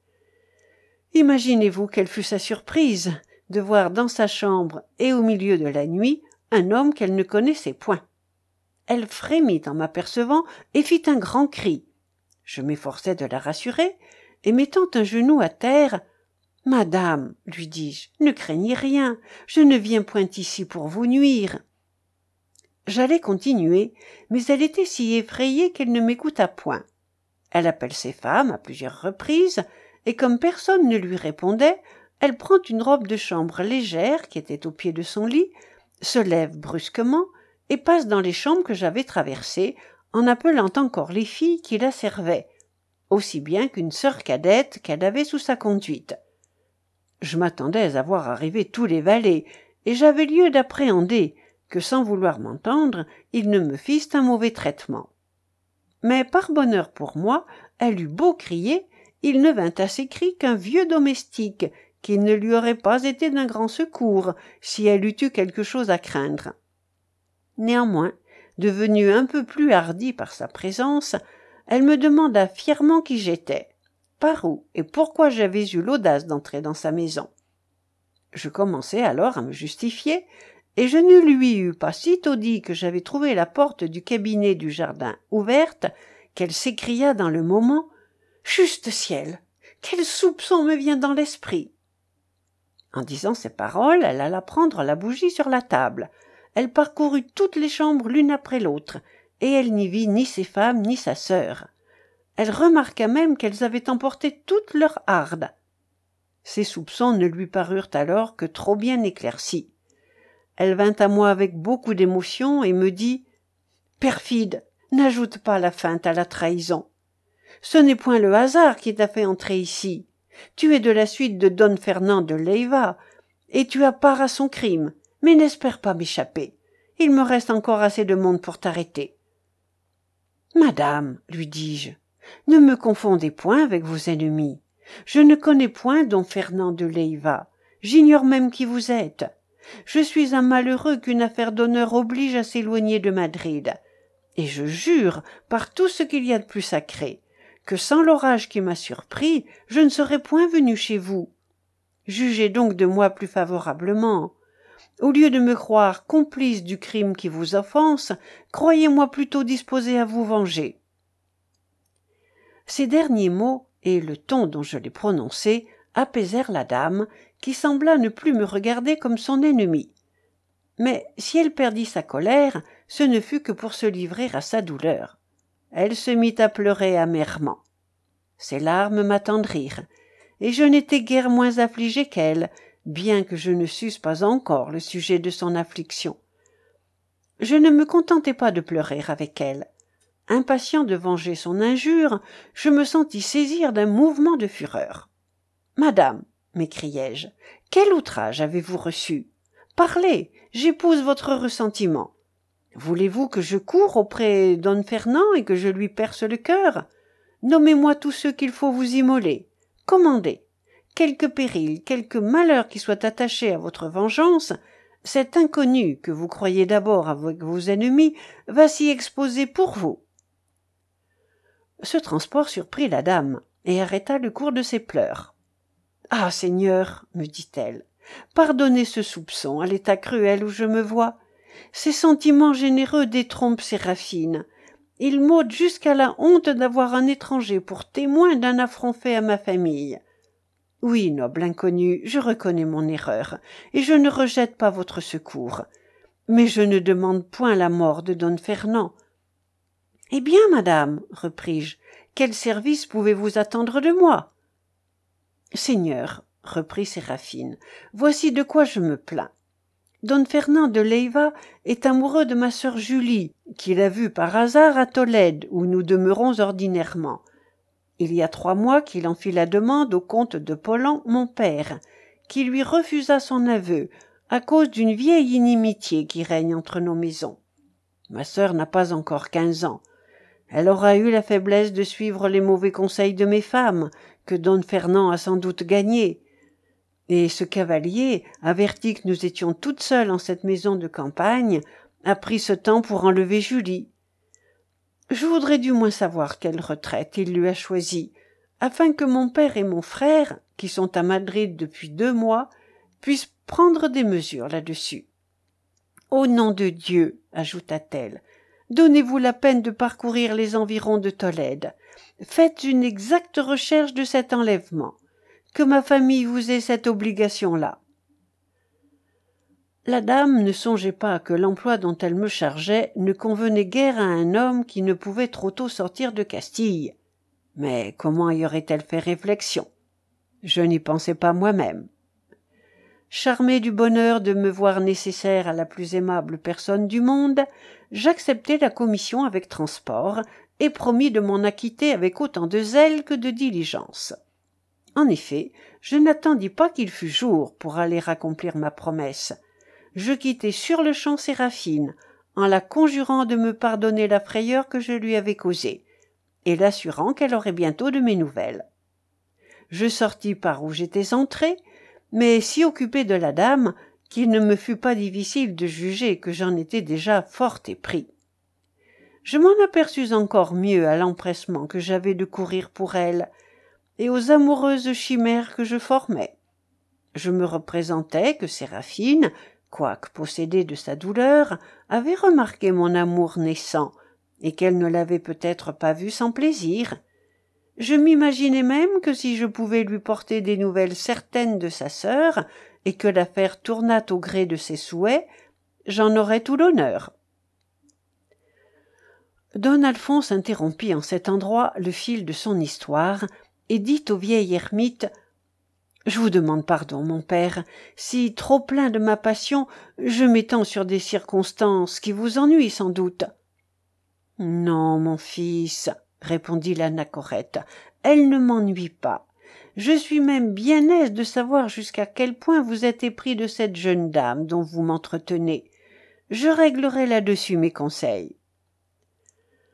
Imaginez-vous quelle fut sa surprise de voir dans sa chambre et au milieu de la nuit un homme qu'elle ne connaissait point. Elle frémit en m'apercevant et fit un grand cri. Je m'efforçai de la rassurer, et mettant un genou à terre, « Madame, lui dis-je, ne craignez rien, je ne viens point ici pour vous nuire. » J'allais continuer, mais elle était si effrayée qu'elle ne m'écouta point. Elle appelle ses femmes à plusieurs reprises, et comme personne ne lui répondait, elle prend une robe de chambre légère qui était au pied de son lit, se lève brusquement et passe dans les chambres que j'avais traversées, en appelant encore les filles qui la servaient, aussi bien qu'une sœur cadette qu'elle avait sous sa conduite. Je m'attendais à voir arriver tous les valets, et j'avais lieu d'appréhender que, sans vouloir m'entendre, ils ne me fissent un mauvais traitement. Mais par bonheur pour moi, elle eut beau crier, il ne vint à ses cris qu'un vieux domestique, qui ne lui aurait pas été d'un grand secours si elle eût eu quelque chose à craindre. Néanmoins, devenue un peu plus hardie par sa présence, elle me demanda fièrement qui j'étais, par où et pourquoi j'avais eu l'audace d'entrer dans sa maison. Je commençai alors à me justifier, et je ne lui eus pas sitôt dit que j'avais trouvé la porte du cabinet du jardin ouverte, qu'elle s'écria dans le moment « Juste ciel! Quel soupçon me vient dans l'esprit !» En disant ces paroles, elle alla prendre la bougie sur la table. Elle parcourut toutes les chambres l'une après l'autre, et elle n'y vit ni ses femmes ni sa sœur. Elle remarqua même qu'elles avaient emporté toute leur harde. Ses soupçons ne lui parurent alors que trop bien éclaircis. Elle vint à moi avec beaucoup d'émotion et me dit « Perfide, n'ajoute pas la feinte à la trahison. Ce n'est point le hasard qui t'a fait entrer ici. Tu es de la suite de Don Fernand de Leiva, et tu as part à son crime, mais n'espère pas m'échapper. Il me reste encore assez de monde pour t'arrêter. » Madame, lui dis-je, ne me confondez point avec vos ennemis. Je ne connais point don Fernand de Leiva. J'ignore même qui vous êtes. Je suis un malheureux qu'une affaire d'honneur oblige à s'éloigner de Madrid. Et je jure, par tout ce qu'il y a de plus sacré, que sans l'orage qui m'a surpris, je ne serais point venu chez vous. Jugez donc de moi plus favorablement. Au lieu de me croire complice du crime qui vous offense, croyez-moi plutôt disposé à vous venger. Ces derniers mots, et le ton dont je les prononçai, apaisèrent la dame, qui sembla ne plus me regarder comme son ennemie. Mais si elle perdit sa colère, ce ne fut que pour se livrer à sa douleur. Elle se mit à pleurer amèrement. Ses larmes m'attendrirent, et je n'étais guère moins affligé qu'elle, bien que je ne susse pas encore le sujet de son affliction. Je ne me contentai pas de pleurer avec elle. Impatient de venger son injure, je me sentis saisir d'un mouvement de fureur. « Madame, m'écriai-je, quel outrage avez-vous reçu? Parlez, j'épouse votre ressentiment. Voulez-vous que je coure auprès don Fernand et que je lui perce le cœur? Nommez-moi tous ceux qu'il faut vous immoler. Commandez. Quelque péril, quelque malheur qui soit attaché à votre vengeance, cet inconnu que vous croyez d'abord avec vos ennemis va s'y exposer pour vous. » Ce transport surprit la dame et arrêta le cours de ses pleurs. « Ah, Seigneur, me dit-elle, pardonnez ce soupçon à l'état cruel où je me vois. Ces sentiments généreux détrompent Séraphine. Ils m'ôtent jusqu'à la honte d'avoir un étranger pour témoin d'un affront fait à ma famille. Oui, noble inconnu, je reconnais mon erreur, et je ne rejette pas votre secours. Mais je ne demande point la mort de don Fernand. »« Eh bien, madame, repris-je, quel service pouvez-vous attendre de moi ?»« Seigneur, reprit Séraphine, voici de quoi je me plains. Don Fernand de Leiva est amoureux de ma sœur Julie, qu'il a vue par hasard à Tolède, où nous demeurons ordinairement. Il y a 3 mois qu'il en fit la demande au comte de Pollan, mon père, qui lui refusa son aveu, à cause d'une vieille inimitié qui règne entre nos maisons. Ma sœur n'a pas encore 15 ans. Elle aura eu la faiblesse de suivre les mauvais conseils de mes femmes, que don Fernand a sans doute gagnés. Et ce cavalier, averti que nous étions toutes seules en cette maison de campagne, a pris ce temps pour enlever Julie. Je voudrais du moins savoir quelle retraite il lui a choisie, afin que mon père et mon frère, qui sont à Madrid depuis 2 mois, puissent prendre des mesures là-dessus. Au nom de Dieu, ajouta-t-elle, donnez-vous la peine de parcourir les environs de Tolède. Faites une exacte recherche de cet enlèvement. Que ma famille vous ait cette obligation-là. La dame ne songeait pas que l'emploi dont elle me chargeait ne convenait guère à un homme qui ne pouvait trop tôt sortir de Castille. Mais comment y aurait-elle fait réflexion? Je n'y pensais pas moi-même. Charmé du bonheur de me voir nécessaire à la plus aimable personne du monde, j'acceptai la commission avec transport et promis de m'en acquitter avec autant de zèle que de diligence. En effet, je n'attendis pas qu'il fût jour pour aller accomplir ma promesse. Je quittai sur-le-champ Séraphine, en la conjurant de me pardonner la frayeur que je lui avais causée, et l'assurant qu'elle aurait bientôt de mes nouvelles. Je sortis par où j'étais entré, mais si occupé de la dame qu'il ne me fut pas difficile de juger que j'en étais déjà fort épris. Je m'en aperçus encore mieux à l'empressement que j'avais de courir pour elle, et aux amoureuses chimères que je formais. Je me représentais que Séraphine, quoique possédée de sa douleur, avait remarqué mon amour naissant, et qu'elle ne l'avait peut-être pas vu sans plaisir. Je m'imaginais même que si je pouvais lui porter des nouvelles certaines de sa sœur, et que l'affaire tournât au gré de ses souhaits, j'en aurais tout l'honneur. Don Alphonse interrompit en cet endroit le fil de son histoire, et dit au vieil ermite « Je vous demande pardon, mon père, si, trop plein de ma passion, je m'étends sur des circonstances qui vous ennuient sans doute. »« Non, mon fils, » répondit l'anachorète, « elle ne m'ennuie pas. Je suis même bien aise de savoir jusqu'à quel point vous êtes épris de cette jeune dame dont vous m'entretenez. Je réglerai là-dessus mes conseils. »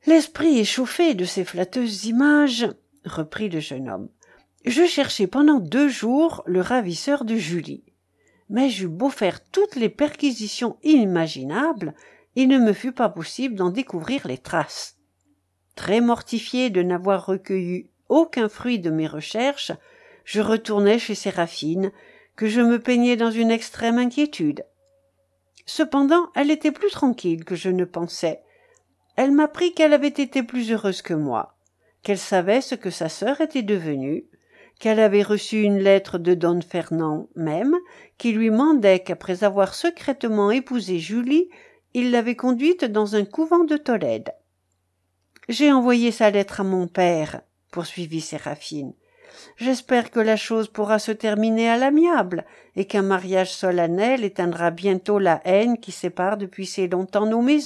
L'esprit échauffé de ces flatteuses images, reprit le jeune homme, je cherchai pendant 2 jours le ravisseur de Julie. Mais j'eus beau faire toutes les perquisitions inimaginables, il ne me fut pas possible d'en découvrir les traces. Très mortifié de n'avoir recueilli aucun fruit de mes recherches, je retournai chez Séraphine, que je me peignais dans une extrême inquiétude. Cependant, elle était plus tranquille que je ne pensais. Elle m'apprit qu'elle avait été plus heureuse que moi, qu'elle savait ce que sa sœur était devenue, qu'elle avait reçu une lettre de don Fernand même, qui lui mandait qu'après avoir secrètement épousé Julie, il l'avait conduite dans un couvent de Tolède. « J'ai envoyé sa lettre à mon père, » poursuivit Séraphine. « J'espère que la chose pourra se terminer à l'amiable, et qu'un mariage solennel éteindra bientôt la haine qui sépare depuis si longtemps nos maisons. »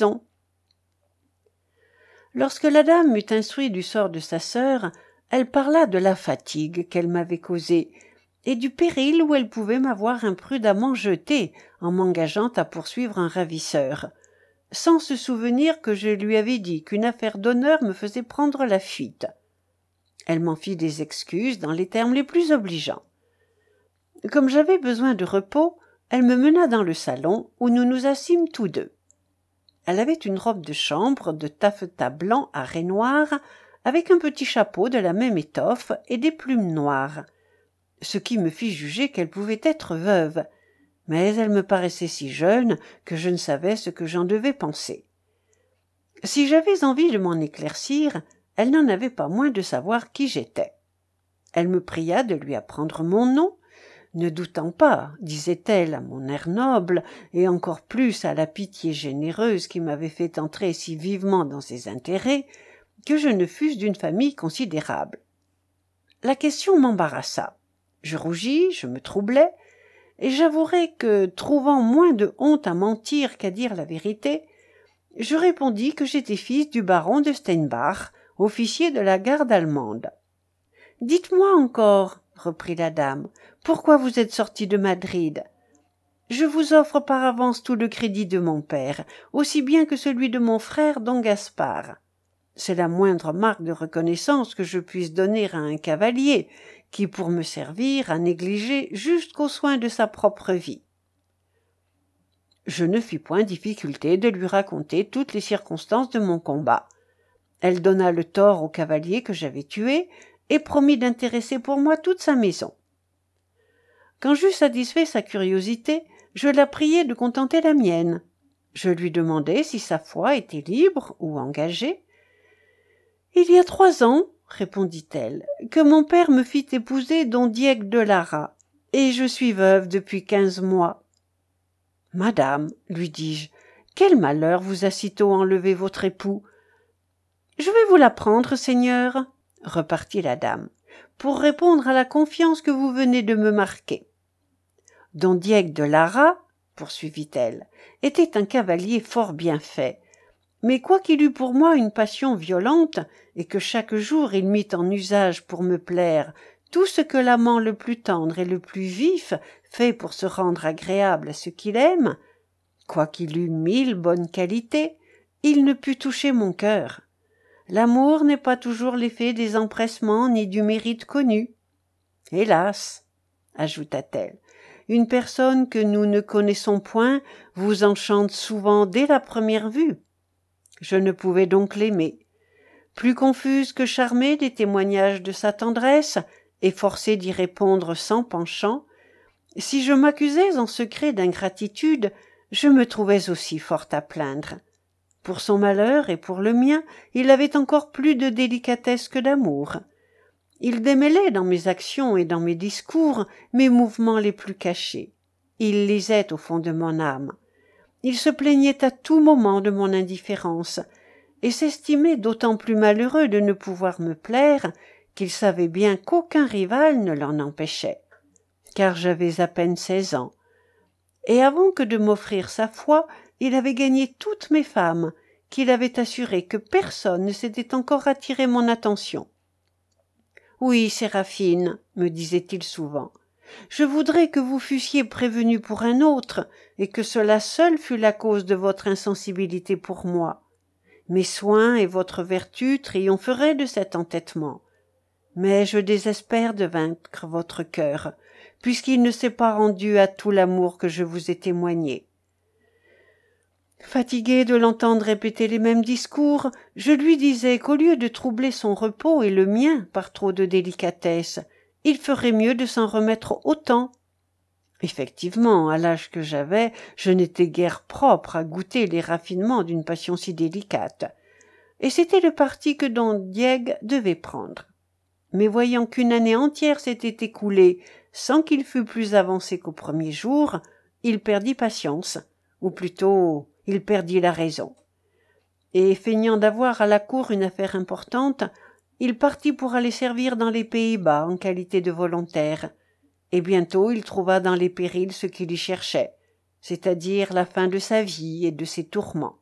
Lorsque la dame m'eut instruit du sort de sa sœur, elle parla de la fatigue qu'elle m'avait causée et du péril où elle pouvait m'avoir imprudemment jeté en m'engageant à poursuivre un ravisseur, sans se souvenir que je lui avais dit qu'une affaire d'honneur me faisait prendre la fuite. Elle m'en fit des excuses dans les termes les plus obligeants. Comme j'avais besoin de repos, elle me mena dans le salon où nous nous assîmes tous deux. Elle avait une robe de chambre de taffetas blanc à raies noires, avec un petit chapeau de la même étoffe et des plumes noires, ce qui me fit juger qu'elle pouvait être veuve, mais elle me paraissait si jeune que je ne savais ce que j'en devais penser. Si j'avais envie de m'en éclaircir, elle n'en avait pas moins de savoir qui j'étais. Elle me pria de lui apprendre mon nom, ne doutant pas, disait-elle, à mon air noble, et encore plus à la pitié généreuse qui m'avait fait entrer si vivement dans ses intérêts, que je ne fusse d'une famille considérable. La question m'embarrassa. Je rougis, je me troublai, et j'avouerai que, trouvant moins de honte à mentir qu'à dire la vérité, je répondis que j'étais fils du baron de Steinbach, officier de la garde allemande. « Dites-moi encore, » reprit la dame, « pourquoi vous êtes sorti de Madrid ? Je vous offre par avance tout le crédit de mon père, aussi bien que celui de mon frère don Gaspard. C'est la moindre marque de reconnaissance que je puisse donner à un cavalier qui, pour me servir, a négligé jusqu'aux soins de sa propre vie. » Je ne fis point difficulté de lui raconter toutes les circonstances de mon combat. Elle donna le tort au cavalier que j'avais tué et promit d'intéresser pour moi toute sa maison. Quand j'eus satisfait sa curiosité, je la priai de contenter la mienne. Je lui demandai si sa foi était libre ou engagée. « Il y a 3 ans, répondit-elle, que mon père me fit épouser don Diego de Lara, et je suis veuve depuis 15 mois. »« Madame, lui dis-je, quel malheur vous a sitôt enlevé votre époux ? »« Je vais vous l'apprendre, seigneur, » repartit la dame, « pour répondre à la confiance que vous venez de me marquer. Don Diego de Lara, poursuivit-elle, était un cavalier fort bien fait, mais quoiqu'il eût pour moi une passion violente, et que chaque jour il mit en usage pour me plaire tout ce que l'amant le plus tendre et le plus vif fait pour se rendre agréable à ce qu'il aime, quoiqu'il eût 1000 bonnes qualités, il ne put toucher mon cœur. L'amour n'est pas toujours l'effet des empressements ni du mérite connu. Hélas, ajouta-t-elle, une personne que nous ne connaissons point vous enchante souvent dès la première vue. Je ne pouvais donc l'aimer. Plus confuse que charmée des témoignages de sa tendresse, et forcée d'y répondre sans penchant, si je m'accusais en secret d'ingratitude, je me trouvais aussi fort à plaindre. Pour son malheur et pour le mien, il avait encore plus de délicatesse que d'amour. Il démêlait dans mes actions et dans mes discours mes mouvements les plus cachés. Il lisait au fond de mon âme. Il se plaignait à tout moment de mon indifférence, et s'estimait d'autant plus malheureux de ne pouvoir me plaire qu'il savait bien qu'aucun rival ne l'en empêchait, car j'avais à peine 16 ans. Et avant que de m'offrir sa foi, il avait gagné toutes mes femmes, qu'il avait assuré que personne ne s'était encore attiré mon attention. « Oui, Séraphine, me disait-il souvent, je voudrais que vous fussiez prévenue pour un autre, et que cela seul fût la cause de votre insensibilité pour moi. Mes soins et votre vertu triompheraient de cet entêtement. Mais je désespère de vaincre votre cœur, puisqu'il ne s'est pas rendu à tout l'amour que je vous ai témoigné. Fatigué de l'entendre répéter les mêmes discours, je lui disais qu'au lieu de troubler son repos et le mien par trop de délicatesse, il ferait mieux de s'en remettre au temps. Effectivement, à l'âge que j'avais, je n'étais guère propre à goûter les raffinements d'une passion si délicate, et c'était le parti que don Diego devait prendre. Mais voyant qu'une année entière s'était écoulée sans qu'il fût plus avancé qu'au premier jour, il perdit patience, ou plutôt il perdit la raison. Et feignant d'avoir à la cour une affaire importante, il partit pour aller servir dans les Pays-Bas en qualité de volontaire, et bientôt il trouva dans les périls ce qu'il y cherchait, c'est-à-dire la fin de sa vie et de ses tourments.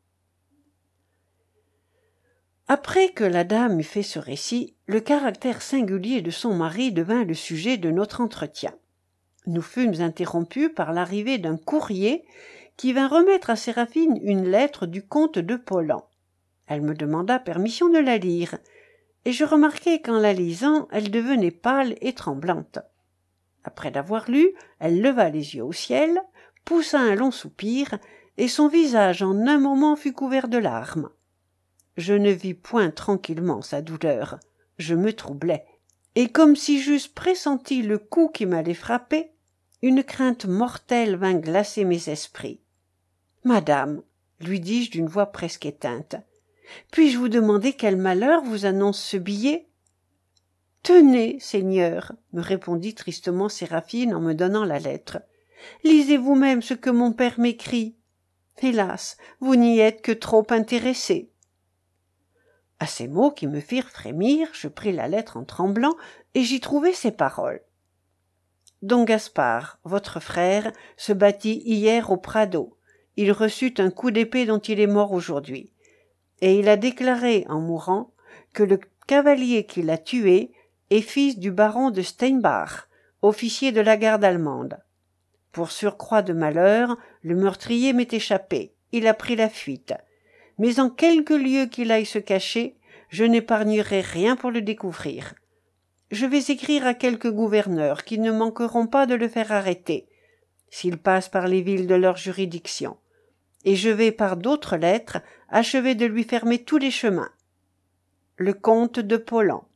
Après que la dame eut fait ce récit, le caractère singulier de son mari devint le sujet de notre entretien. Nous fûmes interrompus par l'arrivée d'un courrier qui vint remettre à Séraphine une lettre du comte de Paulhan. Elle me demanda permission de la lire, et je remarquai qu'en la lisant, elle devenait pâle et tremblante. Après l'avoir lue, elle leva les yeux au ciel, poussa un long soupir, et son visage en un moment fut couvert de larmes. Je ne vis point tranquillement sa douleur, je me troublais, et comme si j'eusse pressenti le coup qui m'allait frapper, une crainte mortelle vint glacer mes esprits. « Madame, lui dis-je d'une voix presque éteinte, puis-je vous demander quel malheur vous annonce ce billet ?»« Tenez, Seigneur, me répondit tristement Séraphine en me donnant la lettre. Lisez vous-même ce que mon père m'écrit. Hélas, vous n'y êtes que trop intéressé. » À ces mots qui me firent frémir, je pris la lettre en tremblant et j'y trouvai ces paroles. Don Gaspard, votre frère, se battit hier au Prado. Il reçut un coup d'épée dont il est mort aujourd'hui. Et il a déclaré, en mourant, que le cavalier qui l'a tué est fils du baron de Steinbach, officier de la garde allemande. Pour surcroît de malheur, le meurtrier m'est échappé. Il a pris la fuite. Mais en quelque lieu qu'il aille se cacher, je n'épargnerai rien pour le découvrir. Je vais écrire à quelques gouverneurs qui ne manqueront pas de le faire arrêter, s'il passe par les villes de leur juridiction, et je vais par d'autres lettres achever de lui fermer tous les chemins. Le comte de Paulhan.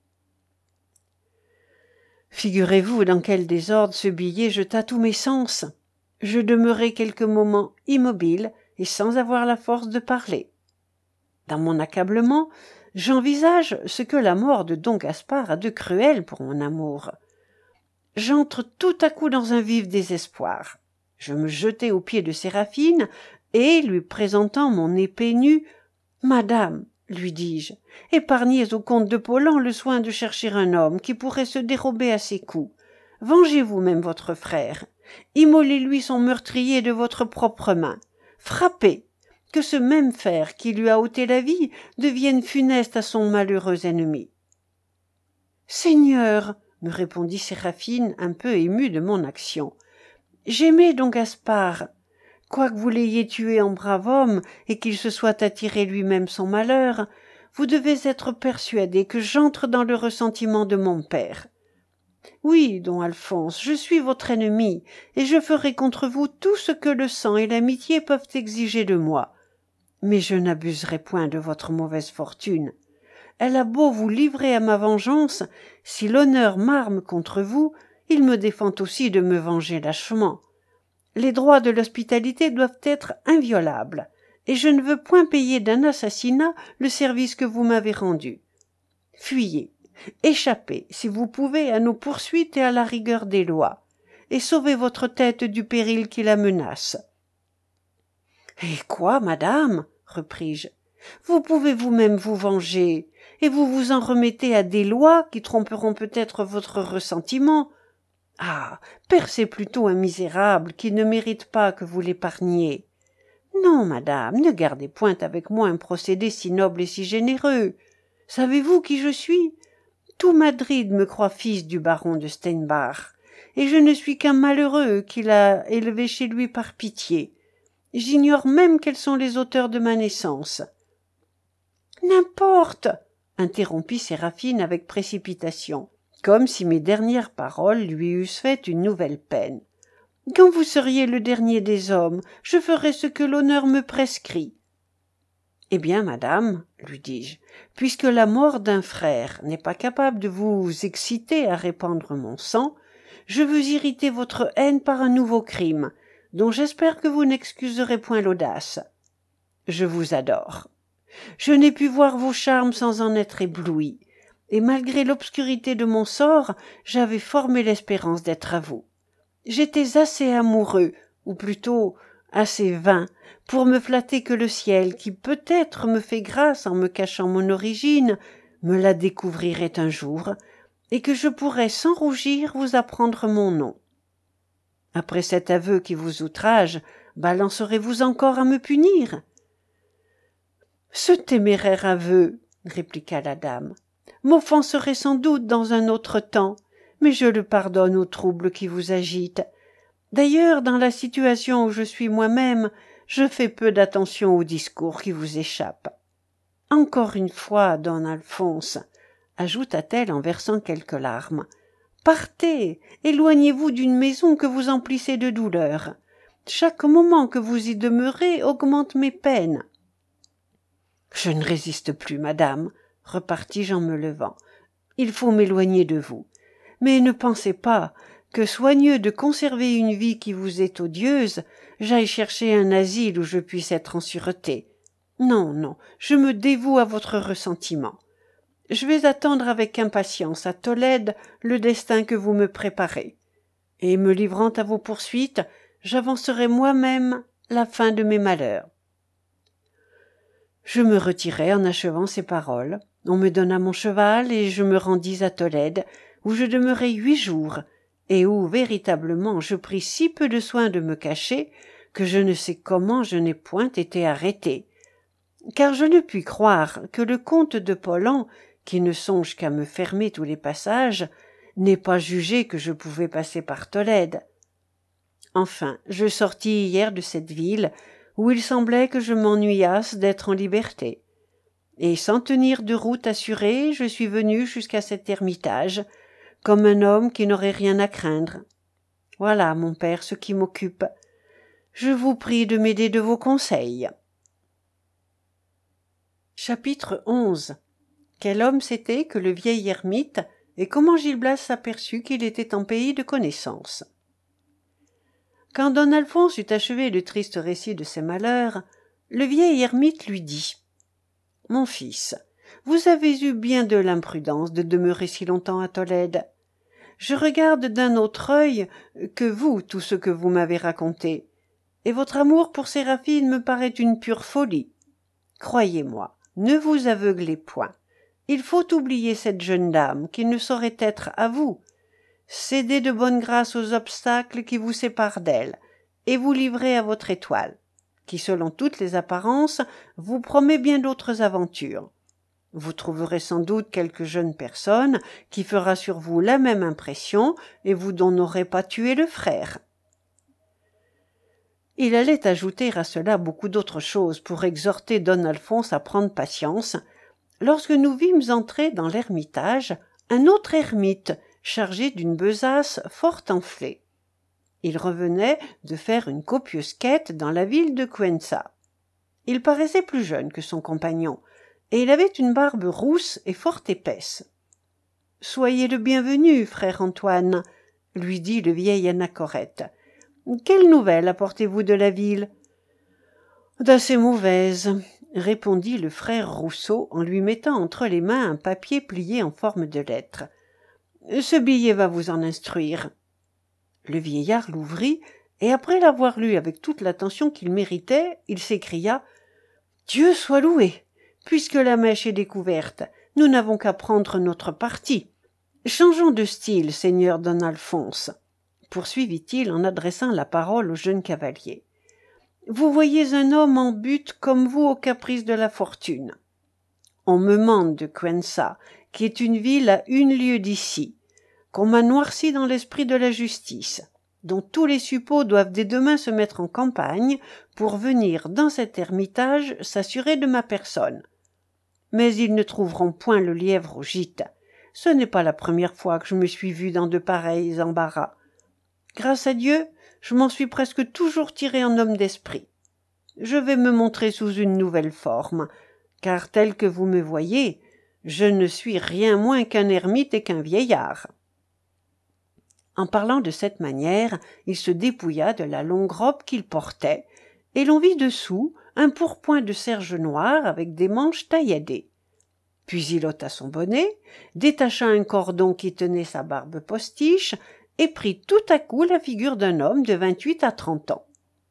Figurez-vous dans quel désordre ce billet jeta tous mes sens. Je demeurai quelques moments immobile et sans avoir la force de parler. Dans mon accablement, j'envisage ce que la mort de don Gaspard a de cruel pour mon amour. J'entre tout à coup dans un vif désespoir. Je me jetai aux pieds de Séraphine et, lui présentant mon épée nue, « Madame, lui dis-je, épargnez au comte de Paulhan le soin de chercher un homme qui pourrait se dérober à ses coups. Vengez-vous même votre frère. Immolez-lui son meurtrier de votre propre main. Frappez, que ce même fer qui lui a ôté la vie devienne funeste à son malheureux ennemi. »« Seigneur, me répondit Séraphine, un peu émue de mon action, j'aimais don Gaspard. Quoique vous l'ayez tué en brave homme et qu'il se soit attiré lui-même son malheur, vous devez être persuadé que j'entre dans le ressentiment de mon père. Oui, don Alphonse, je suis votre ennemi, et je ferai contre vous tout ce que le sang et l'amitié peuvent exiger de moi. Mais je n'abuserai point de votre mauvaise fortune. Elle a beau vous livrer à ma vengeance, si l'honneur m'arme contre vous, il me défend aussi de me venger lâchement. Les droits de l'hospitalité doivent être inviolables, et je ne veux point payer d'un assassinat le service que vous m'avez rendu. Fuyez, échappez, si vous pouvez, à nos poursuites et à la rigueur des lois, et sauvez votre tête du péril qui la menace. « Eh quoi, madame ?» repris-je. « Vous pouvez vous-même vous venger, et vous vous en remettez à des lois qui tromperont peut-être votre ressentiment. Ah, percez plutôt un misérable qui ne mérite pas que vous l'épargniez. Non, madame, ne gardez point avec moi un procédé si noble et si généreux. Savez-vous qui je suis? Tout Madrid me croit fils du baron de Steinbach, et je ne suis qu'un malheureux qu'il a élevé chez lui par pitié. J'ignore même quels sont les auteurs de ma naissance. N'importe, interrompit Séraphine avec précipitation, comme si mes dernières paroles lui eussent fait une nouvelle peine. Quand vous seriez le dernier des hommes, je ferai ce que l'honneur me prescrit. Eh bien, madame, lui dis-je, puisque la mort d'un frère n'est pas capable de vous exciter à répandre mon sang, je veux irriter votre haine par un nouveau crime, dont j'espère que vous n'excuserez point l'audace. Je vous adore. Je n'ai pu voir vos charmes sans en être ébloui, et malgré l'obscurité de mon sort, j'avais formé l'espérance d'être à vous. J'étais assez amoureux, ou plutôt assez vain, pour me flatter que le ciel, qui peut-être me fait grâce en me cachant mon origine, me la découvrirait un jour, et que je pourrais sans rougir vous apprendre mon nom. Après cet aveu qui vous outrage, balancerez-vous encore à me punir? Ce téméraire aveu, répliqua la dame, m'offenserait sans doute dans un autre temps, mais je le pardonne au trouble qui vous agite. D'ailleurs, dans la situation où je suis moi-même, je fais peu d'attention aux discours qui vous échappent. Encore une fois, don Alphonse, ajouta-t-elle en versant quelques larmes, partez, éloignez-vous d'une maison que vous emplissez de douleur. Chaque moment que vous y demeurez augmente mes peines. Je ne résiste plus, madame, repartis-je en me levant. Il faut m'éloigner de vous. Mais ne pensez pas que, soigneux de conserver une vie qui vous est odieuse, j'aille chercher un asile où je puisse être en sûreté. Non, non, je me dévoue à votre ressentiment. Je vais attendre avec impatience à Tolède le destin que vous me préparez. Et me livrant à vos poursuites, j'avancerai moi-même la fin de mes malheurs. Je me retirai en achevant ces paroles. On me donna mon cheval et je me rendis à Tolède, où je demeurai 8 jours, et où véritablement je pris si peu de soin de me cacher que je ne sais comment je n'ai point été arrêté. Car je ne puis croire que le comte de Pollan, qui ne songe qu'à me fermer tous les passages, n'ait pas jugé que je pouvais passer par Tolède. Enfin, je sortis hier de cette ville, où il semblait que je m'ennuyasse d'être en liberté. Et sans tenir de route assurée, je suis venu jusqu'à cet ermitage, comme un homme qui n'aurait rien à craindre. Voilà, mon père, ce qui m'occupe. Je vous prie de m'aider de vos conseils. Chapitre 11. Quel homme c'était que le vieil ermite, et comment Gil Blas s'aperçut qu'il était en pays de connaissance. Quand don Alphonse eut achevé le triste récit de ses malheurs, le vieil ermite lui dit « Mon fils, vous avez eu bien de l'imprudence de demeurer si longtemps à Tolède. Je regarde d'un autre œil que vous tout ce que vous m'avez raconté, et votre amour pour Séraphine me paraît une pure folie. Croyez-moi, ne vous aveuglez point. Il faut oublier cette jeune dame qui ne saurait être à vous. Cédez de bonne grâce aux obstacles qui vous séparent d'elle, et vous livrez à votre étoile, qui, selon toutes les apparences, vous promet bien d'autres aventures. Vous trouverez sans doute quelque jeune personne qui fera sur vous la même impression et vous n'en aurez pas tué le frère. » Il allait ajouter à cela beaucoup d'autres choses pour exhorter don Alphonse à prendre patience, lorsque nous vîmes entrer dans l'ermitage un autre ermite chargé d'une besace fort enflée. Il revenait de faire une copieuse quête dans la ville de Cuenca. Il paraissait plus jeune que son compagnon, et il avait une barbe rousse et fort épaisse. « Soyez le bienvenu, frère Antoine, » lui dit le vieil anachorète. « Quelle nouvelle apportez-vous de la ville ?»« D'assez mauvaise, » répondit le frère Rousseau en lui mettant entre les mains un papier plié en forme de lettre. « Ce billet va vous en instruire. » Le vieillard l'ouvrit, et après l'avoir lu avec toute l'attention qu'il méritait, il s'écria « Dieu soit loué! Puisque la mèche est découverte, nous n'avons qu'à prendre notre parti. Changeons de style, seigneur don Alphonse, » poursuivit-il en adressant la parole au jeune cavalier. « Vous voyez un homme en butte comme vous aux caprices de la fortune. On me mande de Cuenca, qui est une ville à 1 lieue d'ici, qu'on m'a noirci dans l'esprit de la justice, dont tous les suppôts doivent dès demain se mettre en campagne pour venir dans cet ermitage s'assurer de ma personne. mais ils ne trouveront point le lièvre au gîte. Ce n'est pas la première fois que je me suis vu dans de pareils embarras. Grâce à Dieu, je m'en suis presque toujours tiré en homme d'esprit. Je vais me montrer sous une nouvelle forme, car tel que vous me voyez, je ne suis rien moins qu'un ermite et qu'un vieillard. » En parlant de cette manière, il se dépouilla de la longue robe qu'il portait, et l'on vit dessous un pourpoint de serge noir avec des manches tailladées. Puis il ôta son bonnet, détacha un cordon qui tenait sa barbe postiche, et prit tout à coup la figure d'un homme de 28 à 30 ans.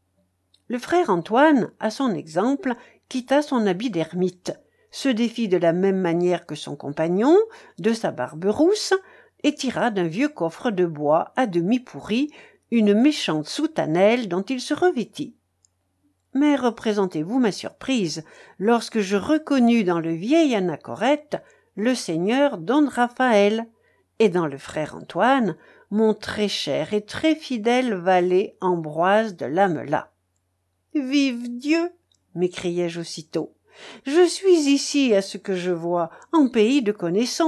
Le frère Antoine, à son exemple, quitta son habit d'ermite, se défit de la même manière que son compagnon, de sa barbe rousse, et tira d'un vieux coffre de bois à demi pourri une méchante soutanelle dont il se revêtit. Mais représentez-vous ma surprise lorsque je reconnus dans le vieil anachorète le seigneur Don Raphaël, et dans le frère Antoine mon très cher et très fidèle valet Ambroise de Lamela. « Vive Dieu !» m'écriai-je aussitôt. « Je suis ici, à ce que je vois, en pays de connaissance. »«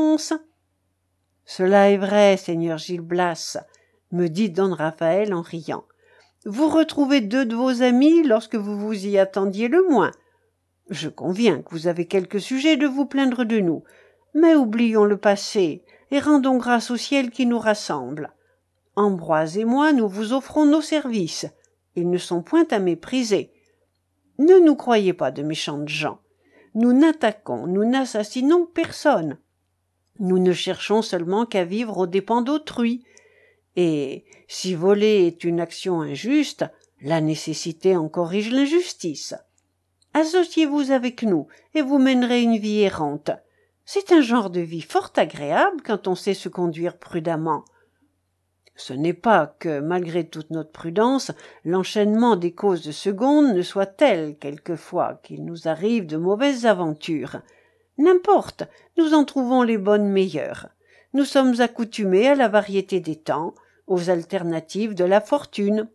Cela est vrai, seigneur Gil Blas, » me dit Don Raphaël en riant. « Vous retrouvez deux de vos amis lorsque vous vous y attendiez le moins. Je conviens que vous avez quelque sujet de vous plaindre de nous, mais oublions le passé et rendons grâce au ciel qui nous rassemble. Ambroise et moi, nous vous offrons nos services. Ils ne sont point à mépriser. Ne nous croyez pas de méchantes gens. Nous n'attaquons, nous n'assassinons personne. Nous ne cherchons seulement qu'à vivre aux dépens d'autrui. Et si voler est une action injuste, la nécessité en corrige l'injustice. Associez-vous avec nous et vous mènerez une vie errante. C'est un genre de vie fort agréable quand on sait se conduire prudemment. Ce n'est pas que, malgré toute notre prudence, l'enchaînement des causes secondes ne soit tel, quelquefois, qu'il nous arrive de mauvaises aventures. N'importe, nous en trouvons les bonnes meilleures. Nous sommes accoutumés à la variété des temps, aux alternatives de la fortune.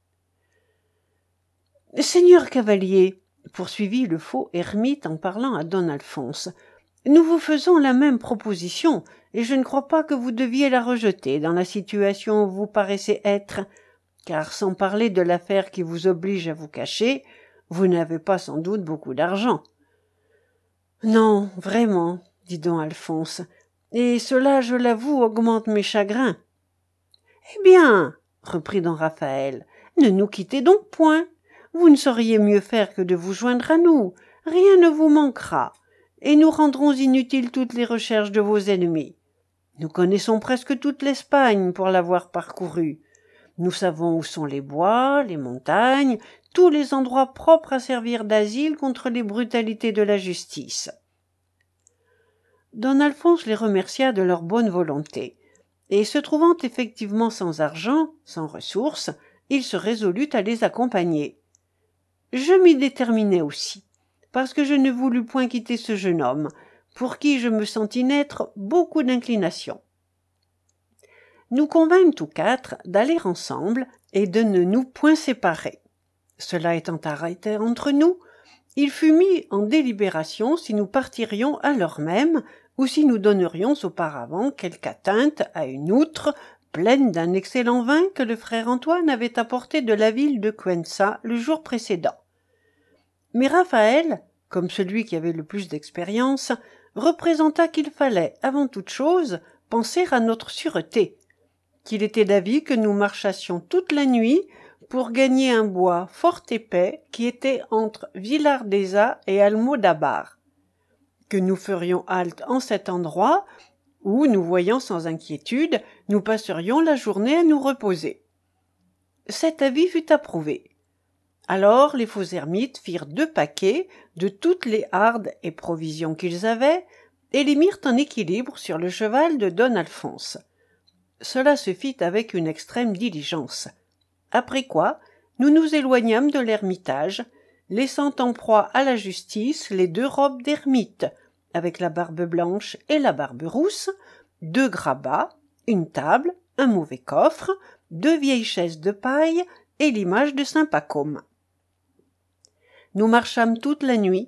« Seigneur cavalier, » poursuivit le faux ermite en parlant à Don Alphonse, « nous vous faisons la même proposition, et je ne crois pas que vous deviez la rejeter dans la situation où vous paraissez être, car sans parler de l'affaire qui vous oblige à vous cacher, vous n'avez pas sans doute beaucoup d'argent. »« Non, vraiment, » dit Don Alphonse, « et cela, je l'avoue, augmente mes chagrins. »« Eh bien, » reprit Don Raphaël, « ne nous quittez donc point. Vous ne sauriez mieux faire que de vous joindre à nous. Rien ne vous manquera, et nous rendrons inutiles toutes les recherches de vos ennemis. Nous connaissons presque toute l'Espagne pour l'avoir parcourue. Nous savons où sont les bois, les montagnes, tous les endroits propres à servir d'asile contre les brutalités de la justice. » Don Alphonse les remercia de leur bonne volonté, et se trouvant effectivement sans argent, sans ressources, il se résolut à les accompagner. Je m'y déterminai aussi, parce que je ne voulus point quitter ce jeune homme, pour qui je me sentis naître beaucoup d'inclination. Nous convînmes tous quatre d'aller ensemble et de ne nous point séparer. Cela étant arrêté entre nous, il fut mis en délibération si nous partirions à l'heure même ou si nous donnerions auparavant quelque atteinte à une outre pleine d'un excellent vin que le frère Antoine avait apporté de la ville de Cuenca le jour précédent. Mais Raphaël, comme celui qui avait le plus d'expérience, représenta qu'il fallait, avant toute chose, penser à notre sûreté, qu'il était d'avis que nous marchassions toute la nuit pour gagner un bois fort épais qui était entre Villardeza et Almodabar, que nous ferions halte en cet endroit où, nous voyant sans inquiétude, nous passerions la journée à nous reposer. Cet avis fut approuvé. Alors les faux ermites firent 2 paquets de toutes les hardes et provisions qu'ils avaient et les mirent en équilibre sur le cheval de Don Alphonse. Cela se fit avec une extrême diligence. Après quoi, nous nous éloignâmes de l'ermitage, laissant en proie à la justice les 2 robes d'ermite, avec la barbe blanche et la barbe rousse, 2 grabats, une table, un mauvais coffre, 2 vieilles chaises de paille et l'image de saint Pacôme. Nous marchâmes toute la nuit,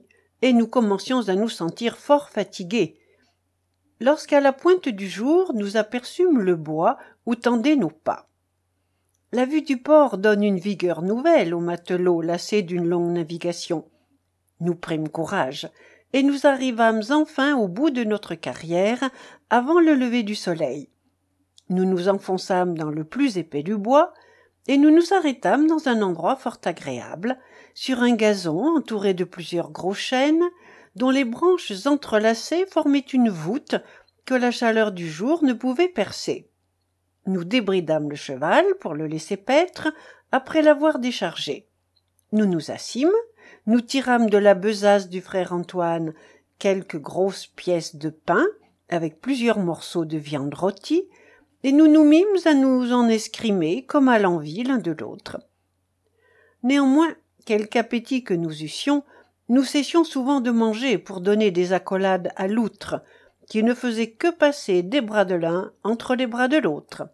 et nous commencions à nous sentir fort fatigués. Lorsqu'à la pointe du jour, nous aperçûmes le bois où tendaient nos pas. La vue du port donne une vigueur nouvelle aux matelots lassés d'une longue navigation. Nous prîmes courage, et nous arrivâmes enfin au bout de notre carrière avant le lever du soleil. Nous nous enfonçâmes dans le plus épais du bois, et nous nous arrêtâmes dans un endroit fort agréable, sur un gazon entouré de plusieurs gros chênes, dont les branches entrelacées formaient une voûte que la chaleur du jour ne pouvait percer. Nous débridâmes le cheval pour le laisser paître après l'avoir déchargé. Nous nous assîmes, nous tirâmes de la besace du frère Antoine quelques grosses pièces de pain avec plusieurs morceaux de viande rôtie, et nous nous mîmes à nous en escrimer comme à l'envi l'un de l'autre. Néanmoins, quelque appétit que nous eussions, nous cessions souvent de manger pour donner des accolades à l'outre, qui ne faisait que passer des bras de l'un entre les bras de l'autre.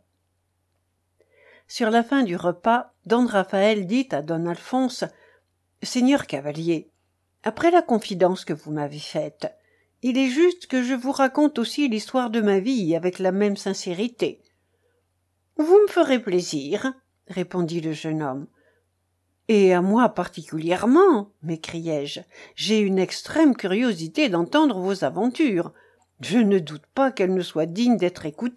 Sur la fin du repas, don Raphaël dit à don Alphonse « Seigneur cavalier, après la confidence que vous m'avez faite, il est juste que je vous raconte aussi l'histoire de ma vie avec la même sincérité. »« Vous me ferez plaisir, » répondit le jeune homme. « Et à moi particulièrement, » m'écriai-je, « j'ai une extrême curiosité d'entendre vos aventures. Je ne doute pas qu'elles ne soient dignes d'être écoutées. »«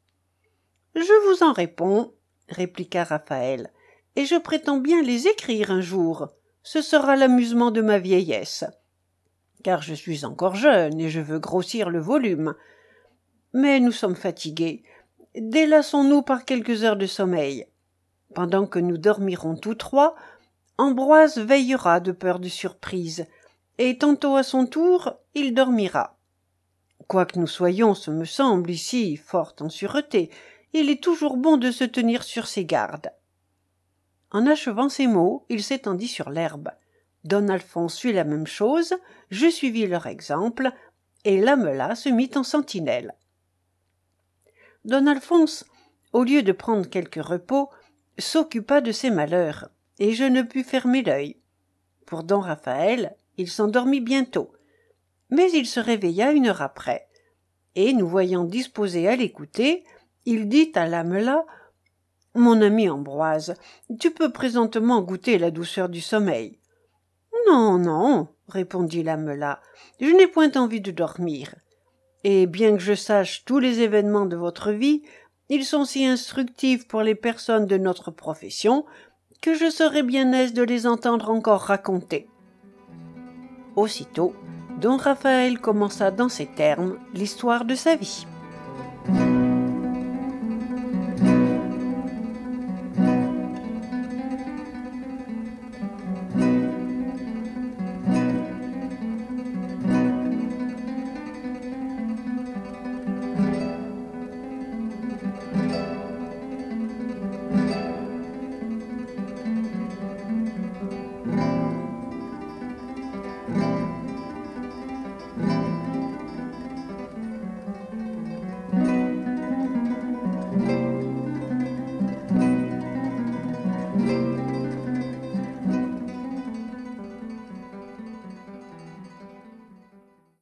Je vous en réponds, » répliqua Raphaël, « et je prétends bien les écrire un jour. Ce sera l'amusement de ma vieillesse. Car je suis encore jeune et je veux grossir le volume. Mais nous sommes fatigués. Délassons-nous par quelques heures de sommeil. Pendant que nous dormirons tous trois, Ambroise veillera de peur de surprise, et tantôt à son tour, il dormira. Quoique nous soyons, ce me semble, ici, fort en sûreté, il est toujours bon de se tenir sur ses gardes. » En achevant ces mots, il s'étendit sur l'herbe. Don Alphonse fit la même chose, je suivis leur exemple, et Lamela se mit en sentinelle. Don Alphonse, au lieu de prendre quelque repos, s'occupa de ses malheurs, et je ne pus fermer l'œil. Pour don Raphaël, il s'endormit bientôt, mais il se réveilla 1 heure après, et nous voyant disposés à l'écouter, il dit à Lamela « Mon ami Ambroise, tu peux présentement goûter la douceur du sommeil. »« Non, non, » répondit Lamela, « je n'ai point envie de dormir. Et bien que je sache tous les événements de votre vie, ils sont si instructifs pour les personnes de notre profession que je serais bien aise de les entendre encore raconter. » Aussitôt, don Raphaël commença dans ces termes l'histoire de sa vie.